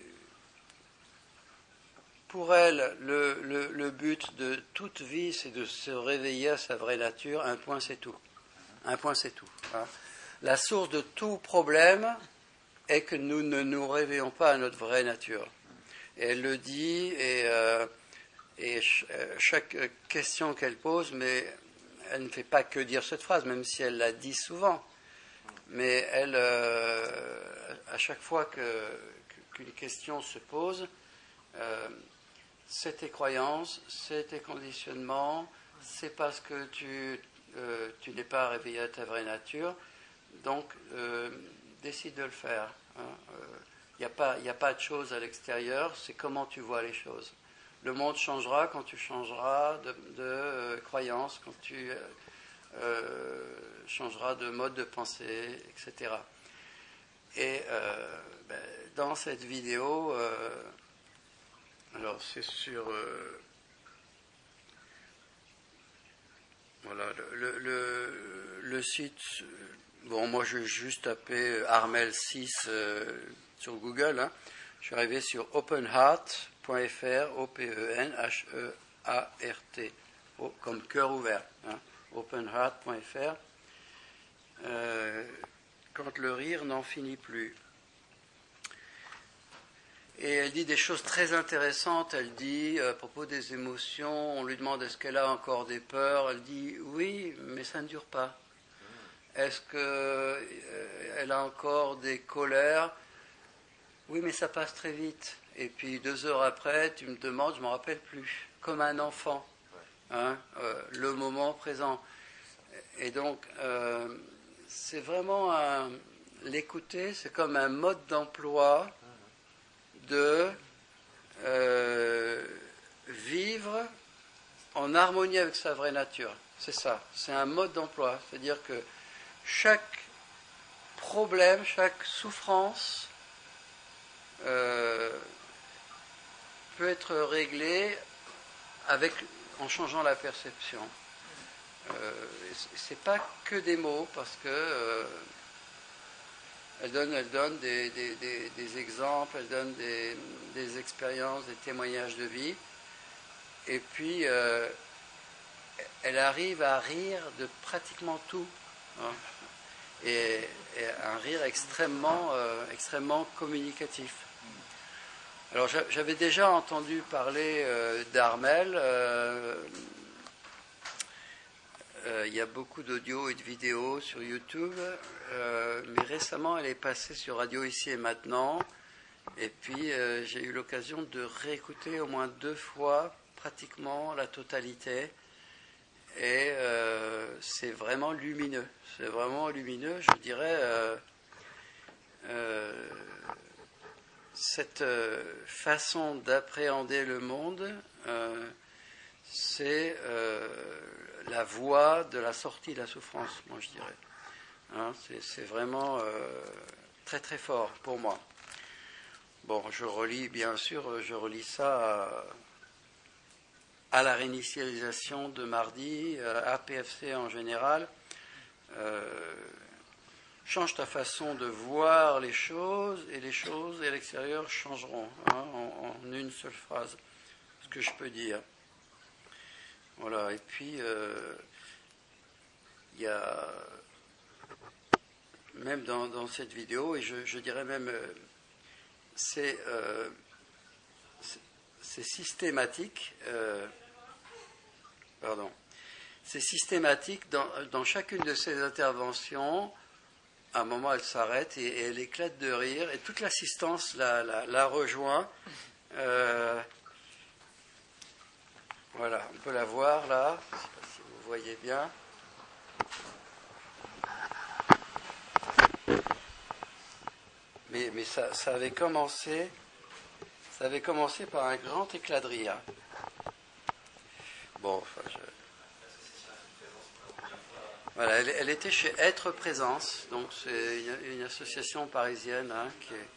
pour elle, le, le, le but de toute vie, c'est de se réveiller à sa vraie nature. Un point, c'est tout. Un point, c'est tout. Hein. La source de tout problème est que nous ne nous réveillons pas à notre vraie nature. Et elle le dit, et, euh, et ch- chaque question qu'elle pose, mais elle ne fait pas que dire cette phrase, même si elle la dit souvent. Mais elle, euh, à chaque fois que, qu'une question se pose, euh, c'est tes croyances, c'est tes conditionnements, c'est parce que tu, euh, tu n'es pas réveillé à ta vraie nature, donc euh, décide de le faire. Il hein. n'y euh, a pas, y a pas de choses à l'extérieur, c'est comment tu vois les choses. Le monde changera quand tu changeras de, de euh, croyances, quand tu euh, changeras de mode de pensée, et cetera. Et euh, ben, dans cette vidéo, euh, alors c'est sur euh, voilà le, le, le site. Bon, moi je vais juste taper Armel six euh, sur Google. Hein. Je suis arrivé sur openheart point f r, O P E N H E A R T, comme cœur ouvert. Hein. openheart point f r. Euh, quand le rire n'en finit plus. Et elle dit des choses très intéressantes. Elle dit, à propos des émotions, on lui demande est-ce qu'elle a encore des peurs. Elle dit oui, mais ça ne dure pas. Est-ce qu'elle a encore des colères? Oui, mais ça passe très vite. Et puis deux heures après, tu me demandes, je ne m'en rappelle plus. Comme un enfant. Hein, euh, le moment présent. Et donc, euh, c'est vraiment un, l'écouter, c'est comme un mode d'emploi de euh, vivre en harmonie avec sa vraie nature. C'est ça, c'est un mode d'emploi. C'est-à-dire que chaque problème, chaque souffrance euh, peut être réglé avec, en changeant la perception. Euh, c'est pas que des mots, parce que euh, elle donne, elle donne des, des, des, des exemples, elle donne des, des expériences, des témoignages de vie, et puis euh, elle arrive à rire de pratiquement tout, hein, et, et un rire extrêmement, euh, extrêmement communicatif. Alors j'avais déjà entendu parler euh, d'Armel. Euh, euh, il y a beaucoup d'audio et de vidéos sur YouTube, euh, mais récemment elle est passée sur Radio Ici et Maintenant, et puis euh, j'ai eu l'occasion de réécouter au moins deux fois pratiquement la totalité, et euh, c'est vraiment lumineux, c'est vraiment lumineux, je dirais. Euh, euh, cette euh, façon d'appréhender le monde, euh, c'est euh, la voie de la sortie de la souffrance, moi je dirais. Hein, c'est, c'est vraiment euh, très très fort pour moi. Bon, je relis, bien sûr, je relis ça à, à la réinitialisation de mardi, à P F C en général. Euh, change ta façon de voir les choses, et les choses à l'extérieur changeront, hein, en, en une seule phrase, ce que je peux dire. Voilà, et puis il euh, y a même dans, dans cette vidéo, et je, je dirais même euh, c'est, euh, c'est, c'est systématique, euh, pardon, c'est systématique dans, dans chacune de ces interventions. À un moment, elle s'arrête et, et elle éclate de rire, et toute l'assistance la, la, la rejoint. Euh, voilà, on peut la voir là, je ne sais pas si vous voyez bien. Mais, mais ça, ça avait commencé, ça avait commencé par un grand éclat de rire. Bon, enfin, je... Voilà, elle, elle était chez Être Présence, donc c'est une, une association parisienne, hein, qui est...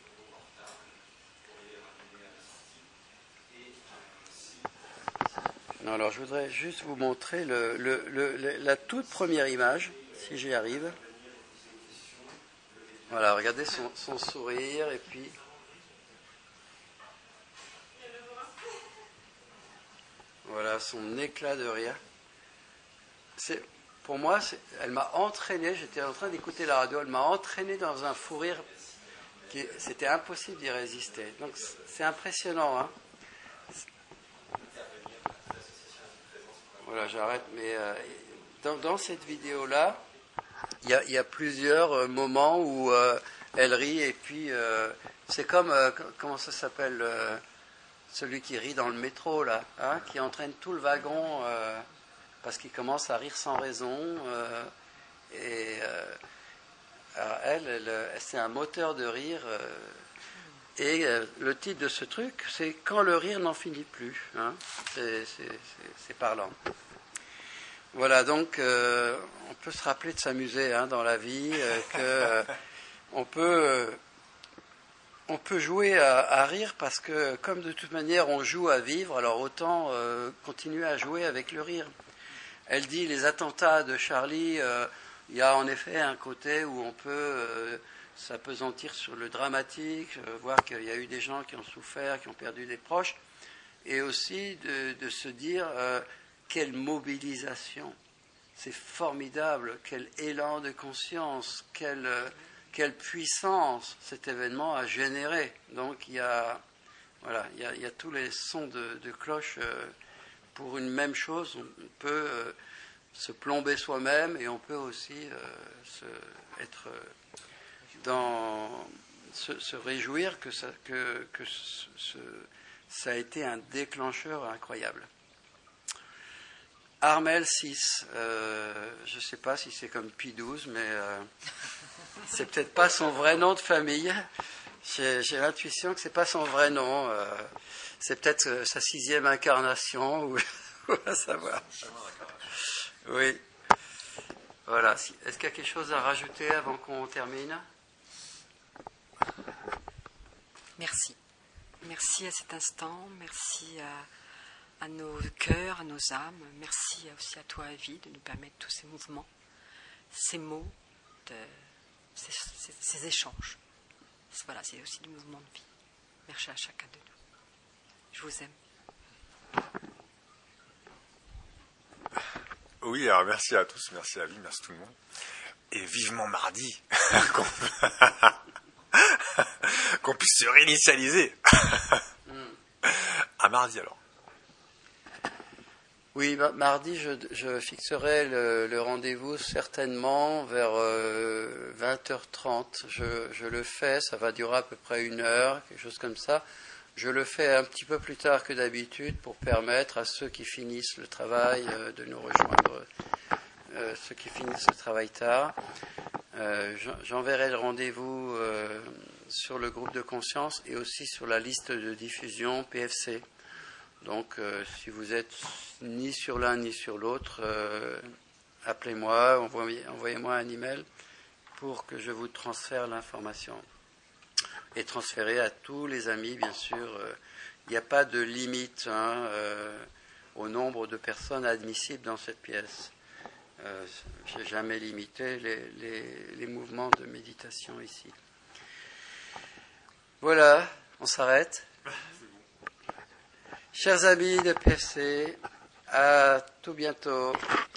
Non, alors je voudrais juste vous montrer le, le, le, la toute première image, si j'y arrive. Voilà, regardez son, son sourire, et puis... Voilà, son éclat de rire. C'est... pour moi, c'est, elle m'a entraîné, j'étais en train d'écouter la radio, elle m'a entraîné dans un fou rire, qui, c'était impossible d'y résister. Donc c'est impressionnant, hein. Voilà, j'arrête, mais euh, dans, dans cette vidéo-là, il y, y a plusieurs moments où euh, elle rit, et puis euh, c'est comme, euh, comment ça s'appelle, euh, celui qui rit dans le métro, là, hein, qui entraîne tout le wagon, euh, parce qu'il commence à rire sans raison, euh, et euh, alors elle, elle, c'est un moteur de rire, euh, et euh, le titre de ce truc, c'est « Quand le rire n'en finit plus hein ». C'est, c'est, c'est, c'est parlant. Voilà, donc euh, on peut se rappeler de s'amuser hein, dans la vie, euh, que euh, on peut euh, on peut jouer à, à rire parce que comme de toute manière on joue à vivre, alors autant euh, continuer à jouer avec le rire. Elle dit les attentats de Charlie, euh, il y a en effet un côté où on peut euh, s'appesantir sur le dramatique, euh, voir qu'il y a eu des gens qui ont souffert, qui ont perdu des proches, et aussi de, de se dire euh, quelle mobilisation, c'est formidable, quel élan de conscience, quelle, quelle puissance cet événement a généré. Donc il y a, voilà, il y a, il y a tous les sons de, de cloche euh, pour une même chose. On peut euh, se plomber soi-même et on peut aussi euh, se, être dans, se, se réjouir que ça, que, que ce, ce, ça a été un déclencheur incroyable. Armel six, euh, je ne sais pas si c'est comme Pie douze, mais euh, c'est peut-être pas son vrai nom de famille. J'ai, j'ai l'intuition que c'est pas son vrai nom. Euh, c'est peut-être euh, sa sixième incarnation, ou on va savoir. Oui. Voilà. Est-ce qu'il y a quelque chose à rajouter avant qu'on termine ? Merci. Merci à cet instant. Merci à... à nos cœurs, à nos âmes. Merci aussi à toi, Avi, de nous permettre tous ces mouvements, ces mots, de, ces, ces, ces échanges. Voilà, c'est aussi du mouvement de vie. Merci à chacun de nous. Je vous aime. Oui, alors merci à tous, merci à Avi, merci tout le monde. Et vivement mardi, qu'on, qu'on puisse se réinitialiser. À mardi alors. Oui, mardi, je, je fixerai le, le rendez-vous certainement vers euh, vingt heures trente. Je, je le fais, ça va durer à peu près une heure, quelque chose comme ça. Je le fais un petit peu plus tard que d'habitude pour permettre à ceux qui finissent le travail euh, de nous rejoindre, euh, ceux qui finissent le travail tard. Euh, j'enverrai le rendez-vous euh, sur le groupe de conscience et aussi sur la liste de diffusion P F C. Donc, euh, si vous êtes ni sur l'un ni sur l'autre, euh, appelez-moi, envoyez, envoyez-moi un email pour que je vous transfère l'information. Et transférez à tous les amis, bien sûr. Euh, il n'y a pas de limite hein, euh, au nombre de personnes admissibles dans cette pièce. Euh, je n'ai jamais limité les, les, les mouvements de méditation ici. Voilà, on s'arrête. Chers amis de P F C, à tout bientôt.